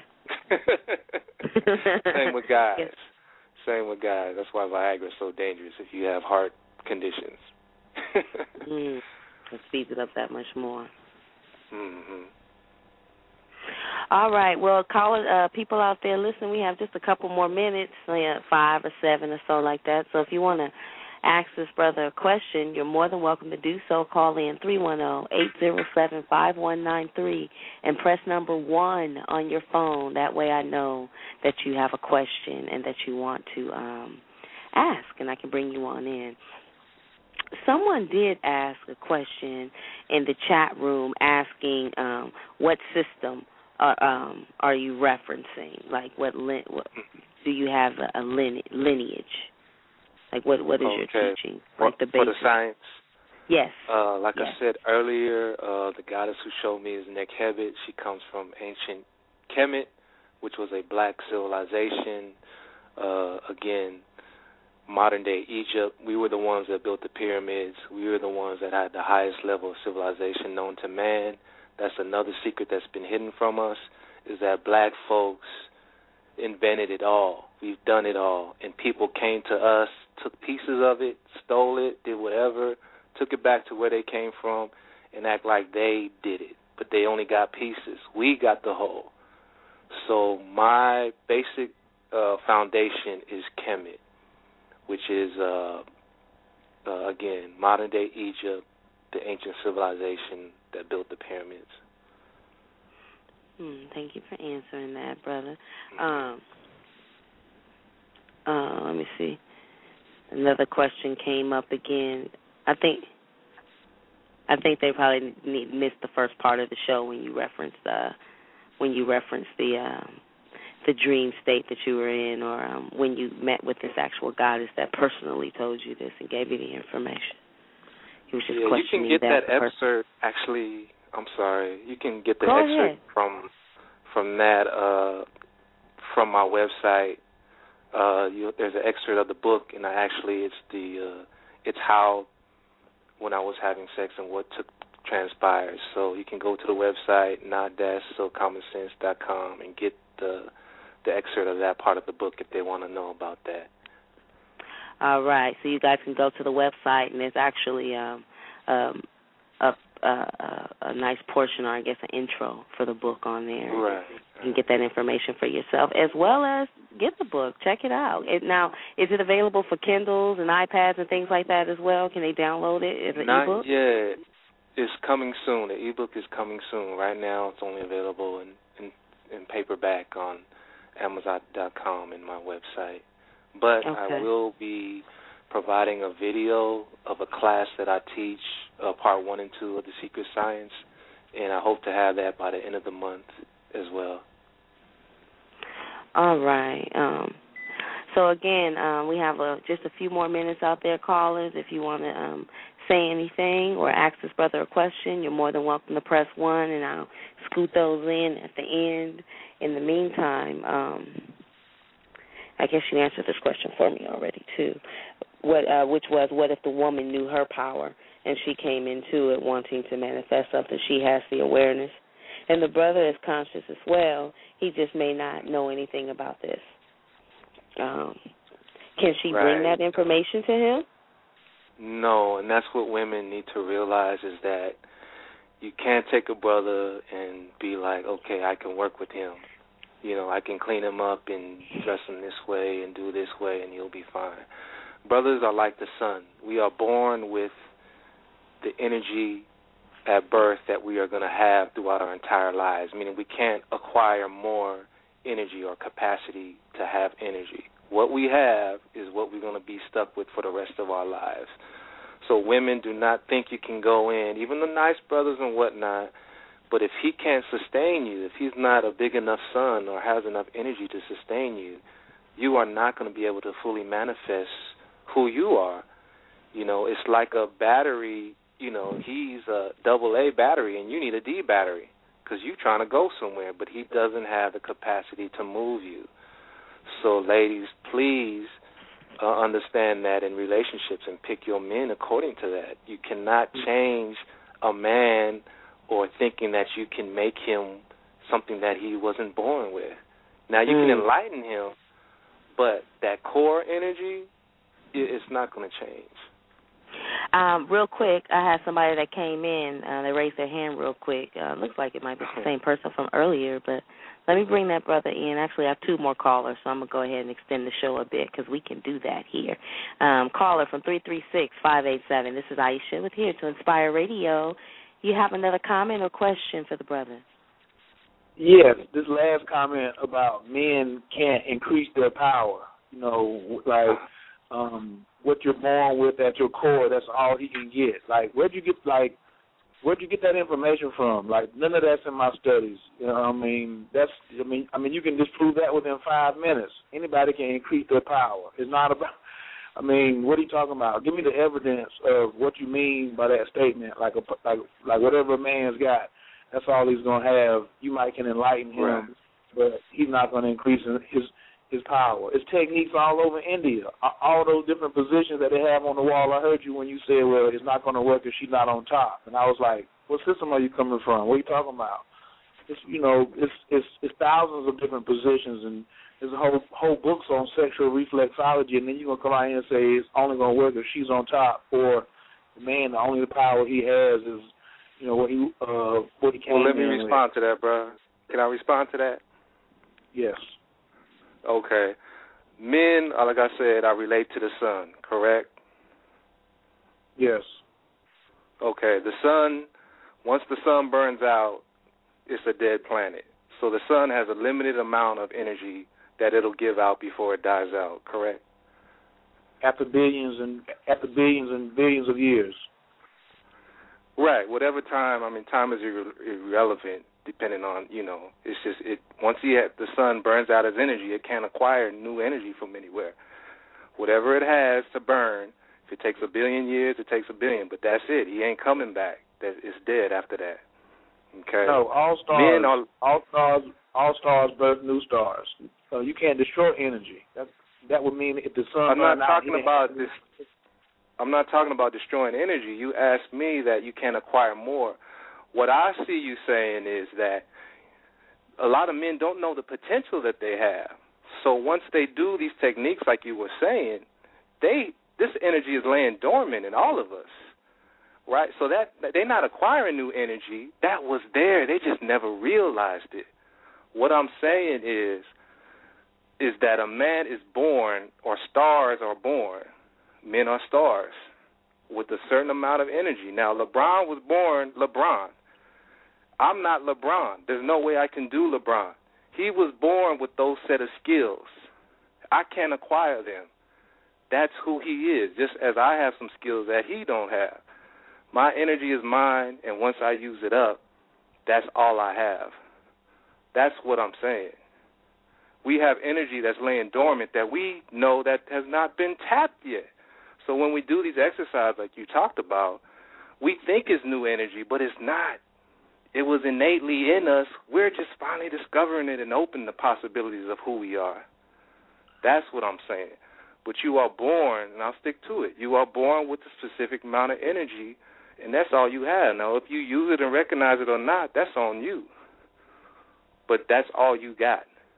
Same with guys. Yes. Same with guys. That's why Viagra is so dangerous if you have heart conditions. mm. It speeds it up that much more. Mm-hmm. All right. Well, call it, uh, people out there, listen, we have just a couple more minutes, uh, five or seven or so like that. So if you want to ask this brother a question, you're more than welcome to do so. Call in three one zero, eight zero seven, five one nine three and press number one on your phone. That way I know that you have a question and that you want to um, ask, and I can bring you on in. Someone did ask a question in the chat room asking um, what system uh, um, are you referencing? Like what, li- what do you have a, a line- lineage? Like, what what is okay. your teaching? Like the For basic. the science? Yes. Uh, like yes. I said earlier, uh, the goddess who showed me is Nekhebit. She comes from ancient Kemet, which was a black civilization. Uh, again, modern-day Egypt. We were the ones that built the pyramids. We were the ones that had the highest level of civilization known to man. That's another secret that's been hidden from us, is that black folks invented it all. We've done it all. And people came to us, took pieces of it, stole it, did whatever, took it back to where they came from and act like they did it. But they only got pieces. We got the whole. So my basic uh, foundation is Kemet, which is, uh, uh, again, modern-day Egypt, the ancient civilization that built the pyramids. Hmm, thank you for answering that, brother. Um, uh, let me see. Another question came up again. I think I think they probably need, missed the first part of the show when you referenced uh, when you referenced the um, the dream state that you were in, or um, when you met with this actual goddess that personally told you this and gave you the information. He was just yeah, questioning you can get that, that person. excerpt. Actually, I'm sorry. You can get the Go excerpt ahead. from from that uh, from my website. Uh, you, there's an excerpt of the book, and I actually it's the uh, it's how when I was having sex and what took transpired. So you can go to the website not dash so common sense dot com and get the the excerpt of that part of the book if they want to know about that. All right, so you guys can go to the website, and there's actually um, um, a, a, a, a nice portion, or I guess an intro for the book on there. Right. You can get that information for yourself, as well as get the book. Check it out. It, now, is it available for Kindles and iPads and things like that as well? Can they download it as an Not ebook? yet. It's coming soon. The ebook is coming soon. Right now, it's only available in, in, in paperback on Amazon dot com and my website. But okay. I will be providing a video of a class that I teach, uh, part one and two of The Secret Science, and I hope to have that by the end of the month as well. All right. Um, so, again, um, we have a, just a few more minutes out there, callers. If you want to um, say anything or ask this brother a question, you're more than welcome to press one, and I'll scoot those in at the end. In the meantime, um, I guess you answered this question for me already, too, what, uh, which was, what if the woman knew her power and she came into it wanting to manifest something? She has the awareness. And the brother is conscious as well. He just may not know anything about this. Um, can she right. bring that information to him? No, and that's what women need to realize is that you can't take a brother and be like, okay, I can work with him. You know, I can clean him up and dress him this way and do this way and he'll be fine. Brothers are like the sun. We are born with the energy at birth that we are going to have throughout our entire lives, meaning we can't acquire more energy or capacity to have energy. What we have is what we're going to be stuck with for the rest of our lives. So women, do not think you can go in, even the nice brothers and whatnot, but if he can't sustain you, if he's not a big enough sun or has enough energy to sustain you, you are not going to be able to fully manifest who you are. You know, it's like a battery. You know, he's a double A battery and you need a D battery because you're trying to go somewhere, but he doesn't have the capacity to move you. So, ladies, please uh, understand that in relationships and pick your men according to that. You cannot change a man or thinking that you can make him something that he wasn't born with. Now, you mm. can enlighten him, but that core energy, it's not going to change. Um, real quick, I had somebody that came in. Uh, they raised their hand real quick. Uh, looks like it might be the same person from earlier, but let me bring that brother in. Actually, I have two more callers, so I'm going to go ahead and extend the show a bit because we can do that here. Um, caller from three three six, five eight seven. This is Aisha with Here to Inspire Radio. You have another comment or question for the brother? Yes, this last comment about men can't increase their power. You know, like um, what you're born with at your core, that's all he can get. Like, where'd you get, like, where'd you get that information from? Like, none of that's in my studies. You know what I mean? That's, I mean, I mean, you can disprove that within five minutes. Anybody can increase their power. It's not about, I mean, what are you talking about? Give me the evidence of what you mean by that statement. Like, a, like, like whatever a man's got, that's all he's going to have. You might can enlighten him, right, but he's not going to increase his his power. It's techniques all over India. All those different positions that they have on the wall. I heard you when you said, well, it's not going to work if she's not on top. And I was like, what system are you coming from? What are you talking about? It's, you know, it's it's, it's thousands of different positions, and there's a whole whole books on sexual reflexology, and then you're going to come out here and say it's only going to work if she's on top, or the man, the only power he has is, you know, what he uh, what he came in Well, let me with. respond to that, bro. Can I respond to that? Yes. Okay. Men, like I said, I relate to the sun, correct? Yes. Okay. The sun, once the sun burns out, it's a dead planet. So the sun has a limited amount of energy that it'll give out before it dies out, correct? After billions and after billions and billions of years. Right. Whatever time, I mean, time is irre- irrelevant depending on, you know, it's just, it. once he had, the sun burns out his energy, it can't acquire new energy from anywhere. Whatever it has to burn, if it takes a billion years, it takes a billion, but that's it. He ain't coming back. That It's dead after that. Okay. No, all stars. Men are, all stars. All stars birth new stars. So you can't destroy energy. That that would mean if the sun. I'm not out, talking about this. I'm not talking about destroying energy. You asked me that you can acquire more. What I see you saying is that a lot of men don't know the potential that they have. So once they do these techniques, like you were saying, they this energy is laying dormant in all of us, right? So that they're not acquiring new energy. That was there. They just never realized it. What I'm saying is, is that a man is born, or stars are born. Men are stars with a certain amount of energy. Now, LeBron was born LeBron. I'm not LeBron. There's no way I can do LeBron. He was born with those set of skills. I can't acquire them. That's who he is, just as I have some skills that he don't have. My energy is mine, and once I use it up, that's all I have. That's what I'm saying. We have energy that's laying dormant that we know that has not been tapped yet. So when we do these exercises like you talked about, we think it's new energy, but it's not. It was innately in us. We're just finally discovering it and opening the possibilities of who we are. That's what I'm saying. But you are born, and I'll stick to it, you are born with a specific amount of energy, and that's all you have. Now, if you use it and recognize it or not, that's on you. But that's all you got.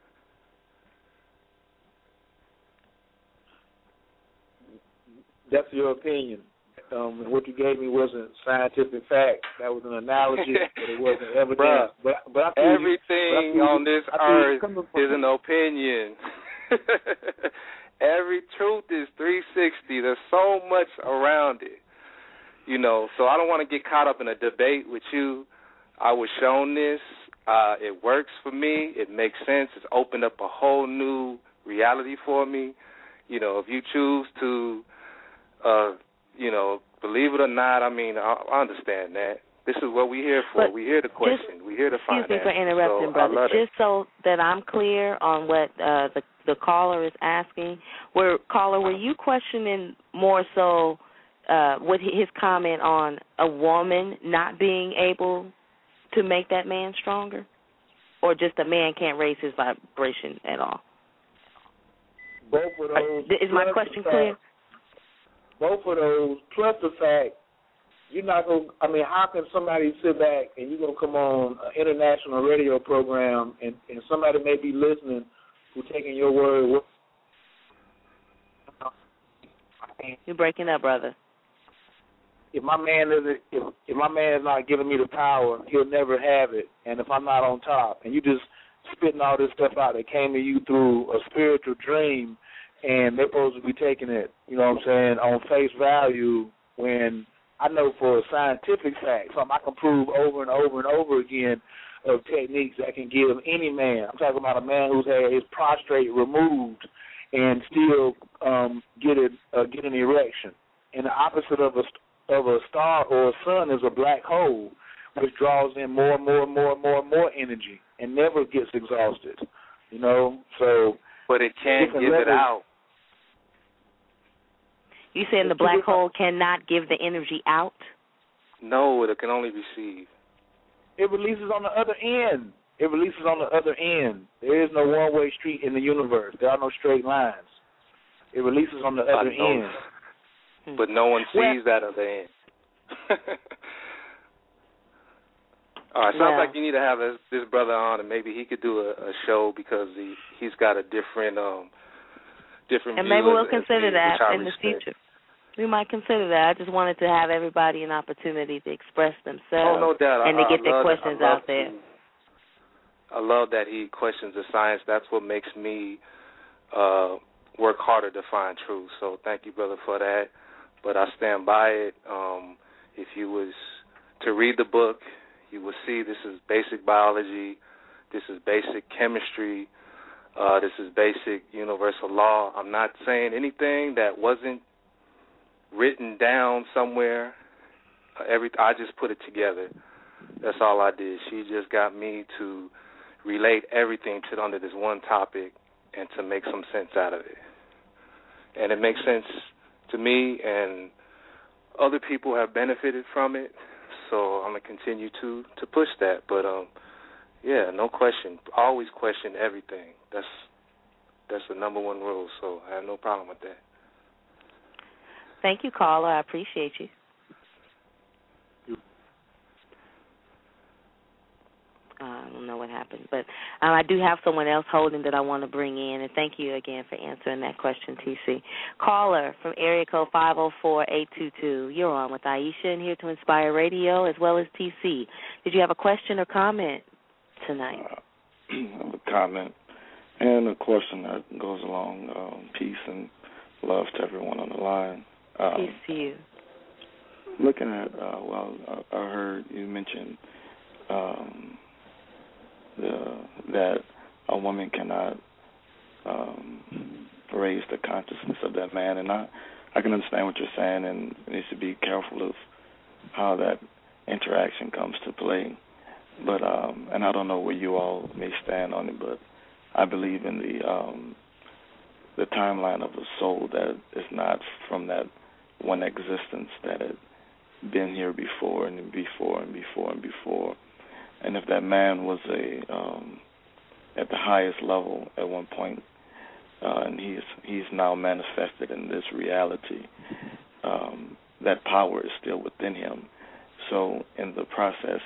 That's your opinion. Um, and what you gave me wasn't scientific fact. That was an analogy, but it wasn't evidence. Bruh, but, but I everything you, on this earth is an from. opinion. Every truth is three sixty. There's so much around it. You know, so I don't want to get caught up in a debate with you. I was shown this. Uh, it works for me. It makes sense. It's opened up a whole new reality for me. You know, if you choose to, uh, you know, believe it or not, I mean, I, I understand that. This is what we're here for. But we're here to question. Just, we're here to find excuse me for interrupting, so brother. Just so that I'm clear on what uh, the the caller is asking, were caller, were you questioning more so uh, with his comment on a woman not being able to make that man stronger, or just a man can't raise his vibration at all? Both of those. Is my question clear? Both of those, plus the fact you're not going to, I mean, how can somebody sit back and you're going to come on an international radio program and, and somebody may be listening who's taking your word? You're breaking up, brother. If my man isn't, if, if my man is not giving me the power, he'll never have it. And if I'm not on top, and you just spitting all this stuff out that came to you through a spiritual dream, and they're supposed to be taking it, you know what I'm saying, on face value, when I know for a scientific fact, something I can prove over and over and over again of techniques that can give any man. I'm talking about a man who's had his prostrate removed and still um, get it, uh, get an erection. And the opposite of a of a star or a sun is a black hole, which draws in more and more and more and more and more energy and never gets exhausted. You know, so. But it can't give levels. it out. You saying the black hole cannot give the energy out? No, it can only receive. It releases on the other end. It releases on the other end. There is no one-way street in the universe. There are no straight lines. It releases on the other end. But no one sees well, that other end. All right, sounds well, like you need to have this, this brother on, and maybe he could do a, a show because he he's got a different um different. And view maybe we'll as, consider as that me, in the respect. future. We might consider that. I just wanted to have everybody an opportunity to express themselves oh, no doubt. and to I, get I their love questions that. I love out there. To, I love that he questions the science. That's what makes me uh, work harder to find truth. So thank you, brother, for that. But I stand by it. Um, if you was to read the book, you will see this is basic biology. This is basic chemistry. Uh, this is basic universal law. I'm not saying anything that wasn't written down somewhere. Uh, every I just put it together. That's all I did. She just got me to relate everything to under this one topic and to make some sense out of it. And it makes sense to me, and other people have benefited from it. so I'm gonna continue to to push that. But um, yeah, no question. Always question everything. That's that's the number one rule. So I have no problem with that. Thank you, caller. I appreciate you. Uh, I don't know what happened, but um, I do have someone else holding that I want to bring in, and thank you again for answering that question, T C. Caller from area code five oh four, eight two two. You're on with Aisha and here to Inspire Radio as well as T C. Did you have a question or comment tonight? Uh, I have a comment and a question that goes along. Um, peace and love to everyone on the line. Um, peace to you. Looking at, uh, well, I, I heard you mention um, the, that a woman cannot um, raise the consciousness of that man, and I, I can understand what you're saying, and it needs to be careful of how that interaction comes to play. But um, and I don't know where you all may stand on it, but I believe in the um, the timeline of the soul that is not from that one existence that had been here before and before and before and before. And if that man was a um, at the highest level at one point, uh, and he's he's now manifested in this reality, um, that power is still within him. So in the process,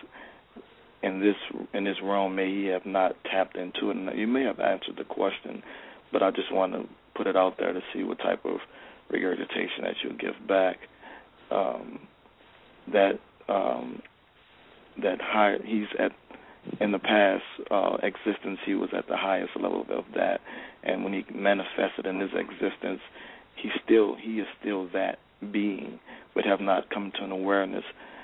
in this in this realm, may he have not tapped into it. And you may have answered the question, but I just want to put it out there to see what type of regurgitation that you'll give back. Um, that um, that high, he's at in the past uh, existence, he was at the highest level of that, and when he manifested in his existence, he still he is still that being, but have not come to an awareness.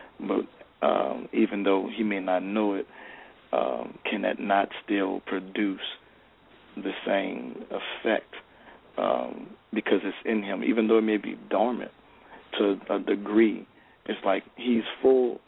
But um, even though he may not know it, um, can that not still produce the same effect um, because it's in him, even though it may be dormant to a degree. It's like he's full.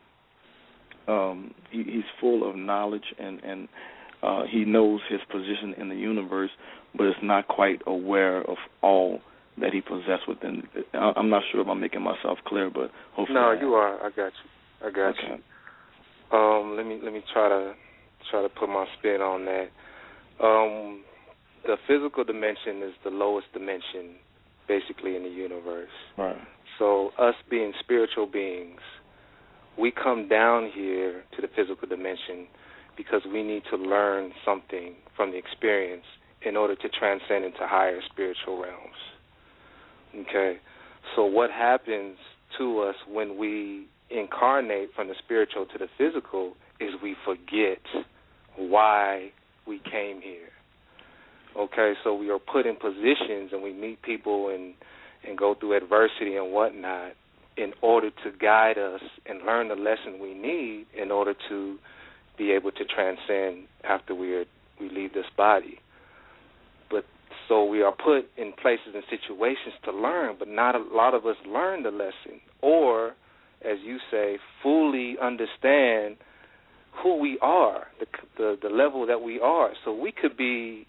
Um, he, he's full of knowledge, and and uh, he knows his position in the universe, but is not quite aware of all that he possesses within. I'm not sure if I'm making myself clear, but hopefully. No, I you are. I got you. I got okay. you. Um, let me let me try to try to put my spin on that. Um, the physical dimension is the lowest dimension, basically, in the universe. Right. So us being spiritual beings, we come down here to the physical dimension because we need to learn something from the experience in order to transcend into higher spiritual realms. Okay? So what happens to us when we incarnate from the spiritual to the physical is we forget why we came here. Okay? So we are put in positions and we meet people and, and go through adversity and whatnot in order to guide us and learn the lesson we need in order to be able to transcend after we are, we leave this body. But so we are put in places and situations to learn, but not a lot of us learn the lesson or, as you say, fully understand who we are, the the, the level that we are. So we could be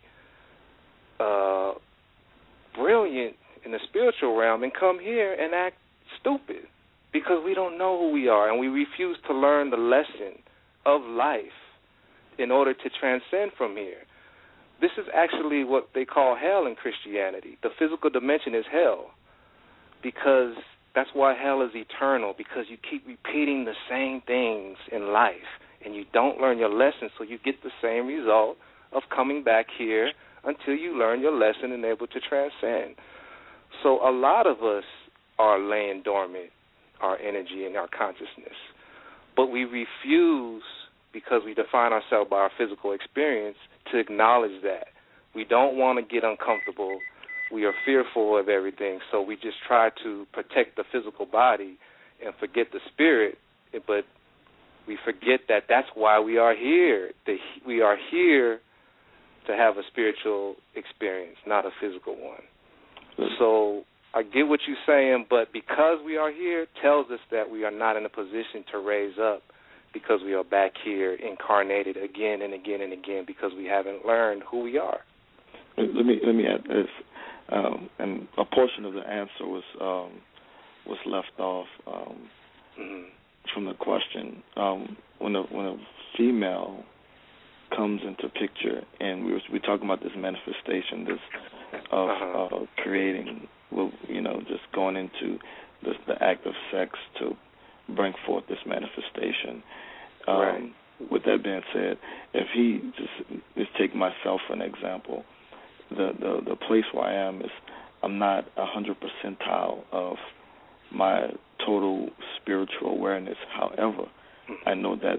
uh, brilliant in the spiritual realm and come here and act stupid because we don't know who we are and we refuse to learn the lesson of life in order to transcend from here. This is actually what they call hell in Christianity. The physical dimension is hell because that's why hell is eternal, because you keep repeating the same things in life and you don't learn your lesson, so you get the same result of coming back here until you learn your lesson and able to transcend. So a lot of us are laying dormant, our energy and our consciousness. But we refuse, because we define ourselves by our physical experience, to acknowledge that. We don't want to get uncomfortable. We are fearful of everything, so we just try to protect the physical body and forget the spirit, but we forget that that's why we are here. We are here to have a spiritual experience, not a physical one. So I get what you're saying, but because we are here, tells us that we are not in a position to raise up because we are back here incarnated again and again and again because we haven't learned who we are. Let me let me add this, um, and a portion of the answer was um, was left off. Um, mm-hmm. from the question, um, when a when a female comes into picture, and we were we talking about this manifestation, this of uh-huh. uh, creating, well, you know, just going into the, the act of sex to bring forth this manifestation. Um, right. With that being said, if he just just take myself for an example, the the the place where I am is I'm not a hundred percentile of my total spiritual awareness. However, I know that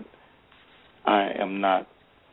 I am not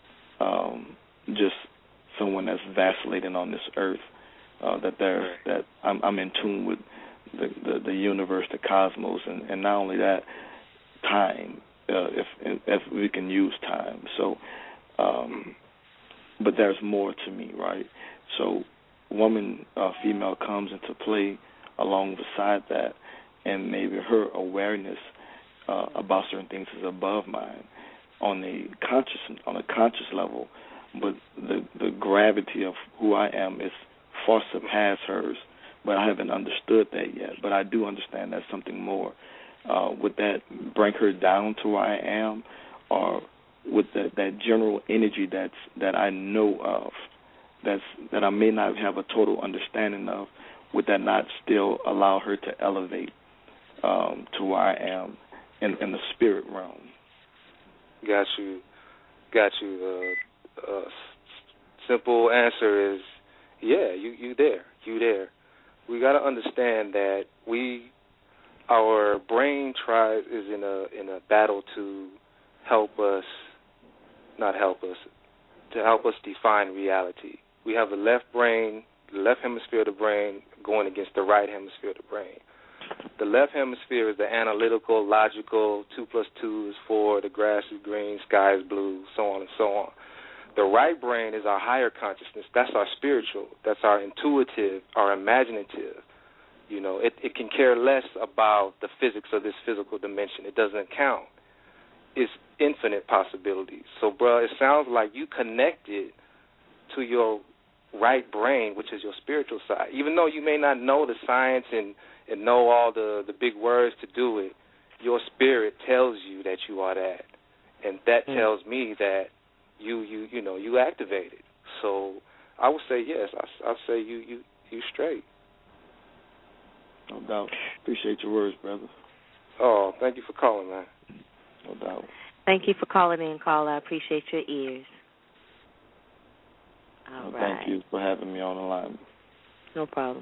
um, just someone that's vacillating on this earth. Uh, that there, that I'm, I'm in tune with the, the, the universe, the cosmos, and, and not only that, time. Uh, if if we can use time. So, um, but there's more to me, right? So, woman, uh, female comes into play along beside that, and maybe her awareness uh, about certain things is above mine on a conscious on a conscious level, but the the gravity of who I am is far surpass hers. But I haven't understood that yet. But I do understand that's something more. Uh, would that bring her down to where I am, or with that, that general energy that's that I know of, that's that I may not have a total understanding of, would that not still allow her to elevate um, to where I am in, in the spirit realm? Got you. Got you. Uh, uh, simple answer is, yeah, you, you there. You there. We got to understand that we, our brain tries is in a in a battle to help us, not help us, to help us define reality. We have the left brain, the left hemisphere of the brain going against the right hemisphere of the brain. The left hemisphere is the analytical, logical, two plus two is four, the grass is green, sky is blue, so on and so on. The right brain is our higher consciousness. That's our spiritual. That's our intuitive, our imaginative. You know, it, it can care less about the physics of this physical dimension. It doesn't count. It's infinite possibilities. So, bro, it sounds like you connected to your right brain, which is your spiritual side. Even though you may not know the science and, and know all the, the big words to do it, your spirit tells you that you are that. And that mm. tells me that you, you, you know, you activated. So I would say yes. I, I'd say you, you, you straight. No doubt. Appreciate your words, brother. Oh, thank you for calling, man. No doubt. Thank you for calling in, caller. I appreciate your ears. All well, right. Thank you for having me on the line. No problem.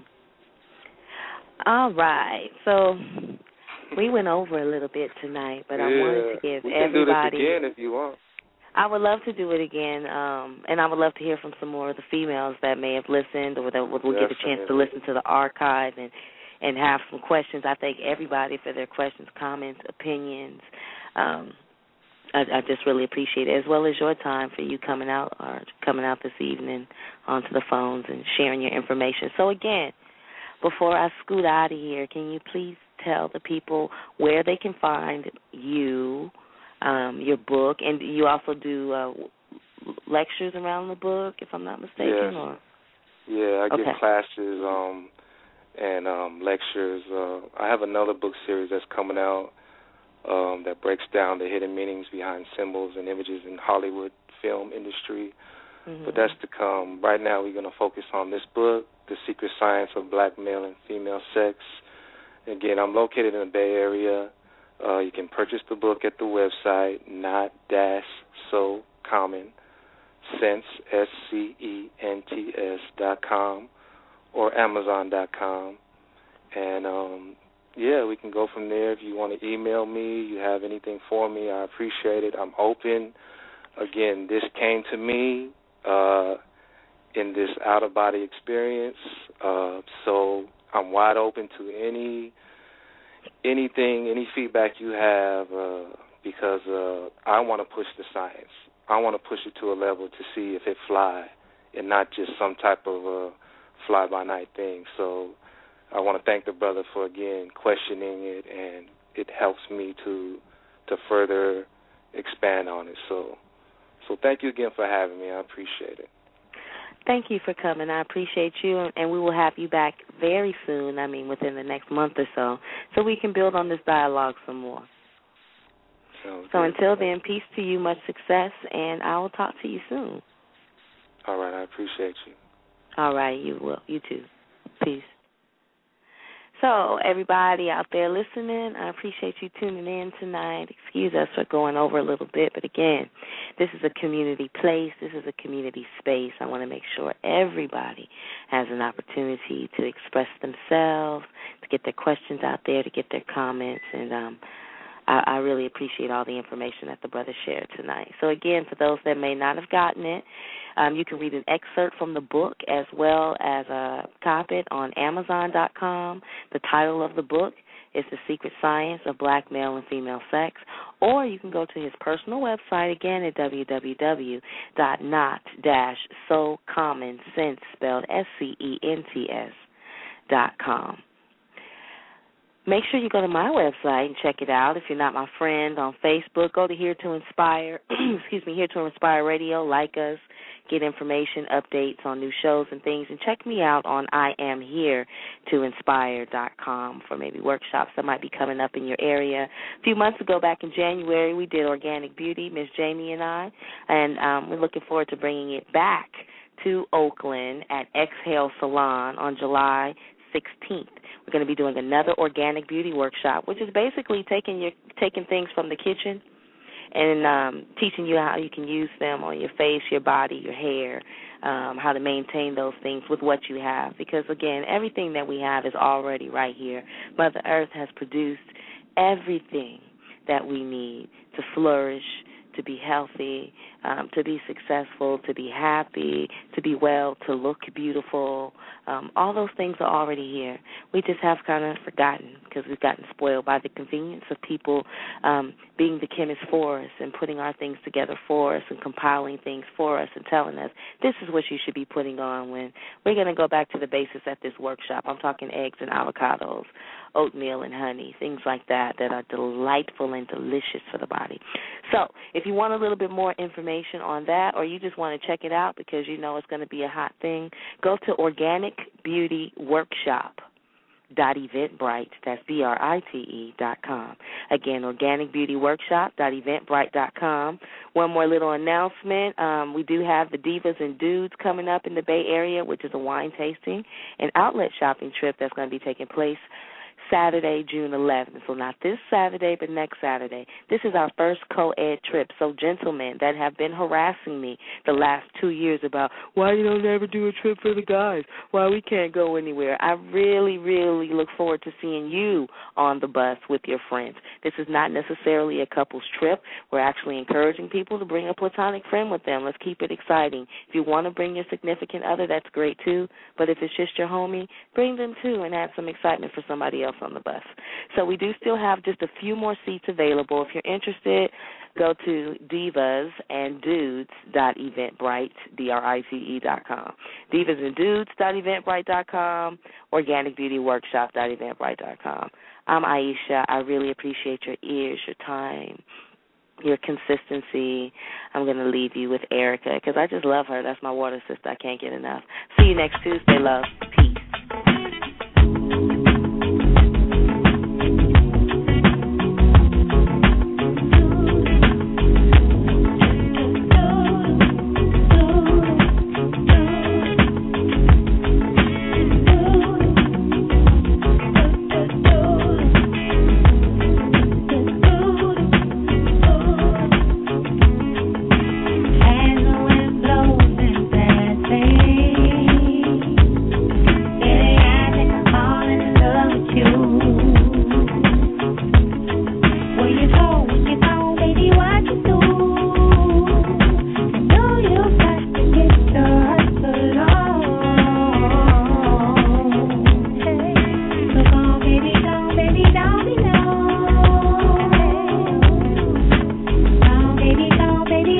All right. So we went over a little bit tonight, but yeah, I wanted to give we can everybody. do this again if you want. I would love to do it again, um, and I would love to hear from some more of the females that may have listened or that will, will get a chance to listen to the archive and, and have some questions. I thank everybody for their questions, comments, opinions. Um, I, I just really appreciate it, as well as your time for you coming out or coming out this evening onto the phones and sharing your information. So, again, before I scoot out of here, can you please tell the people where they can find you, um, your book, and you also do uh, lectures around the book, if I'm not mistaken? Yes. Or? Yeah, I okay. give classes um, and um, lectures. Uh, I have another book series that's coming out um, that breaks down the hidden meanings behind symbols and images in Hollywood film industry. Mm-hmm. But that's to come. Right now we're going to focus on this book, The Secret Science of Black Male and Female Sex. Again, I'm located in the Bay Area. Uh, you can purchase the book at the website, not dash so common, sense, S C E N T S dot com or Amazon dot com. And, um, yeah, we can go from there. If you want to email me, you have anything for me, I appreciate it. I'm open. Again, this came to me uh, in this out-of-body experience, uh, so I'm wide open to any anything, any feedback you have, uh, because uh, I want to push the science. I want to push it to a level to see if it fly and not just some type of uh, fly-by-night thing. So I want to thank the brother for, again, questioning it, and it helps me to to further expand on it. So, so thank you again for having me. I appreciate it. Thank you for coming. I appreciate you, and we will have you back very soon, I mean within the next month or so, so we can build on this dialogue some more. Sounds so good. until then, peace to you, much success, and I will talk to you soon. All right, I appreciate you. All right, you will. You too. Peace. So, everybody out there listening, I appreciate you tuning in tonight. Excuse us for going over a little bit, but again, this is a community place. This is a community space. I want to make sure everybody has an opportunity to express themselves, to get their questions out there, to get their comments, and um, I, I really appreciate all the information that the brother shared tonight. So, again, for those that may not have gotten it, Um, you can read an excerpt from the book as well as a copy on Amazon dot com. The title of the book is The Secret Science of Black Male and Female Sex. Or you can go to his personal website again at w w w dot not dash so common sense, spelled S C E N T S, dot com. Make sure you go to my website and check it out. If you're not my friend on Facebook, go to Here to Inspire, excuse me, Here to Inspire Radio, like us, get information, updates on new shows and things, and check me out on I am here to inspire dot com for maybe workshops that might be coming up in your area. A few months ago, back in January, we did Organic Beauty, Miss Jamie and I, and um, we're looking forward to bringing it back to Oakland at Exhale Salon on July sixteenth. We're going to be doing another organic beauty workshop, which is basically taking your taking things from the kitchen and um, teaching you how you can use them on your face, your body, your hair, um, how to maintain those things with what you have. Because, again, everything that we have is already right here. Mother Earth has produced everything that we need to flourish, to be healthy, um, to be successful, to be happy, to be well, to look beautiful. Um, all those things are already here. We just have kind of forgotten because we've gotten spoiled by the convenience of people um, being the chemist for us and putting our things together for us and compiling things for us and telling us this is what you should be putting on when we're going to go back to the basics at this workshop. I'm talking eggs and avocados, oatmeal and honey, things like that that are delightful and delicious for the body. So if you want a little bit more information on that or you just want to check it out because you know it's going to be a hot thing, go to Organic Beauty Workshop. Dot Eventbrite, that's B R I T E dot com. Again, Organic Beauty Workshop dot eventbrite dot com. One more little announcement. Um, we do have the Divas and Dudes coming up in the Bay Area, which is a wine tasting and outlet shopping trip that's going to be taking place Saturday, June eleventh. So not this Saturday, but next Saturday. This is our first co-ed trip. So gentlemen that have been harassing me the last two years about why you don't ever do a trip for the guys, why we can't go anywhere, I really, really look forward to seeing you on the bus with your friends. This is not necessarily a couple's trip. We're actually encouraging people to bring a platonic friend with them. Let's keep it exciting. If you want to bring your significant other, that's great too. But if it's just your homie, bring them too and add some excitement for somebody else on the bus. So we do still have just a few more seats available. If you're interested, go to divas and dudes dot eventbrite, D R I T E dot com. divas and dudes dot eventbrite dot com, Organic Beauty Workshop dot eventbrite dot com. I'm Aisha. I really appreciate your ears, your time, your consistency. I'm going to leave you with Erica because I just love her. That's my water sister. I can't get enough. See you next Tuesday, love. Peace.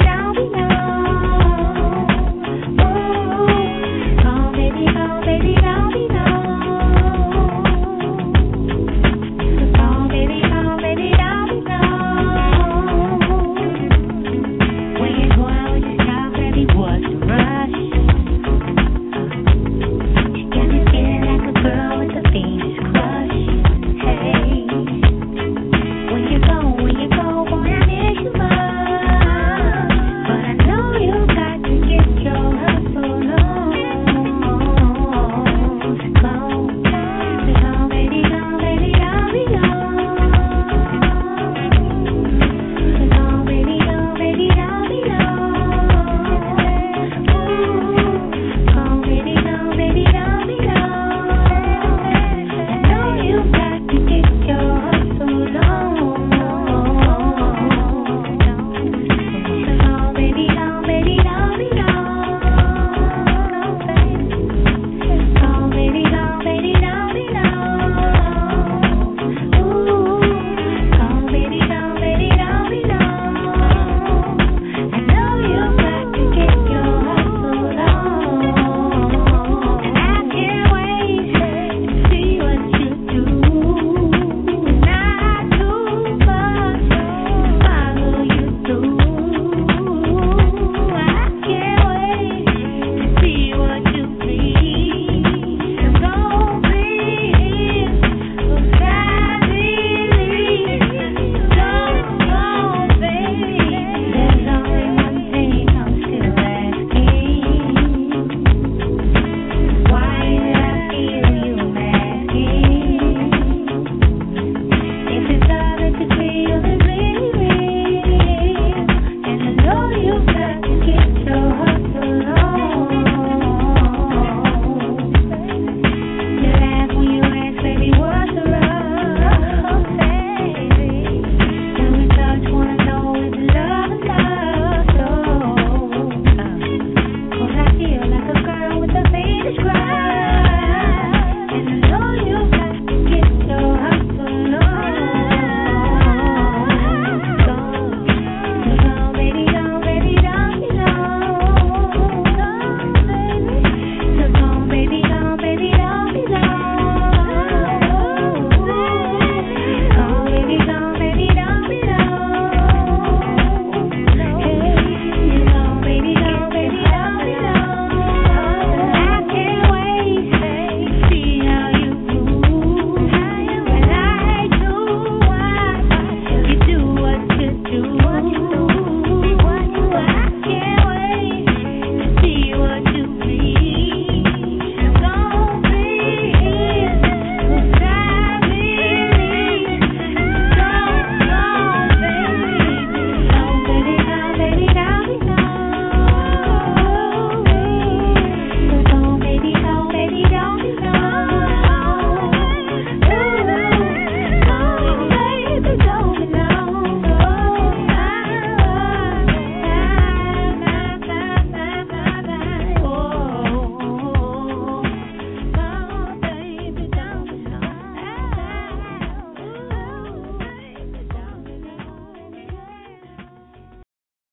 Baby,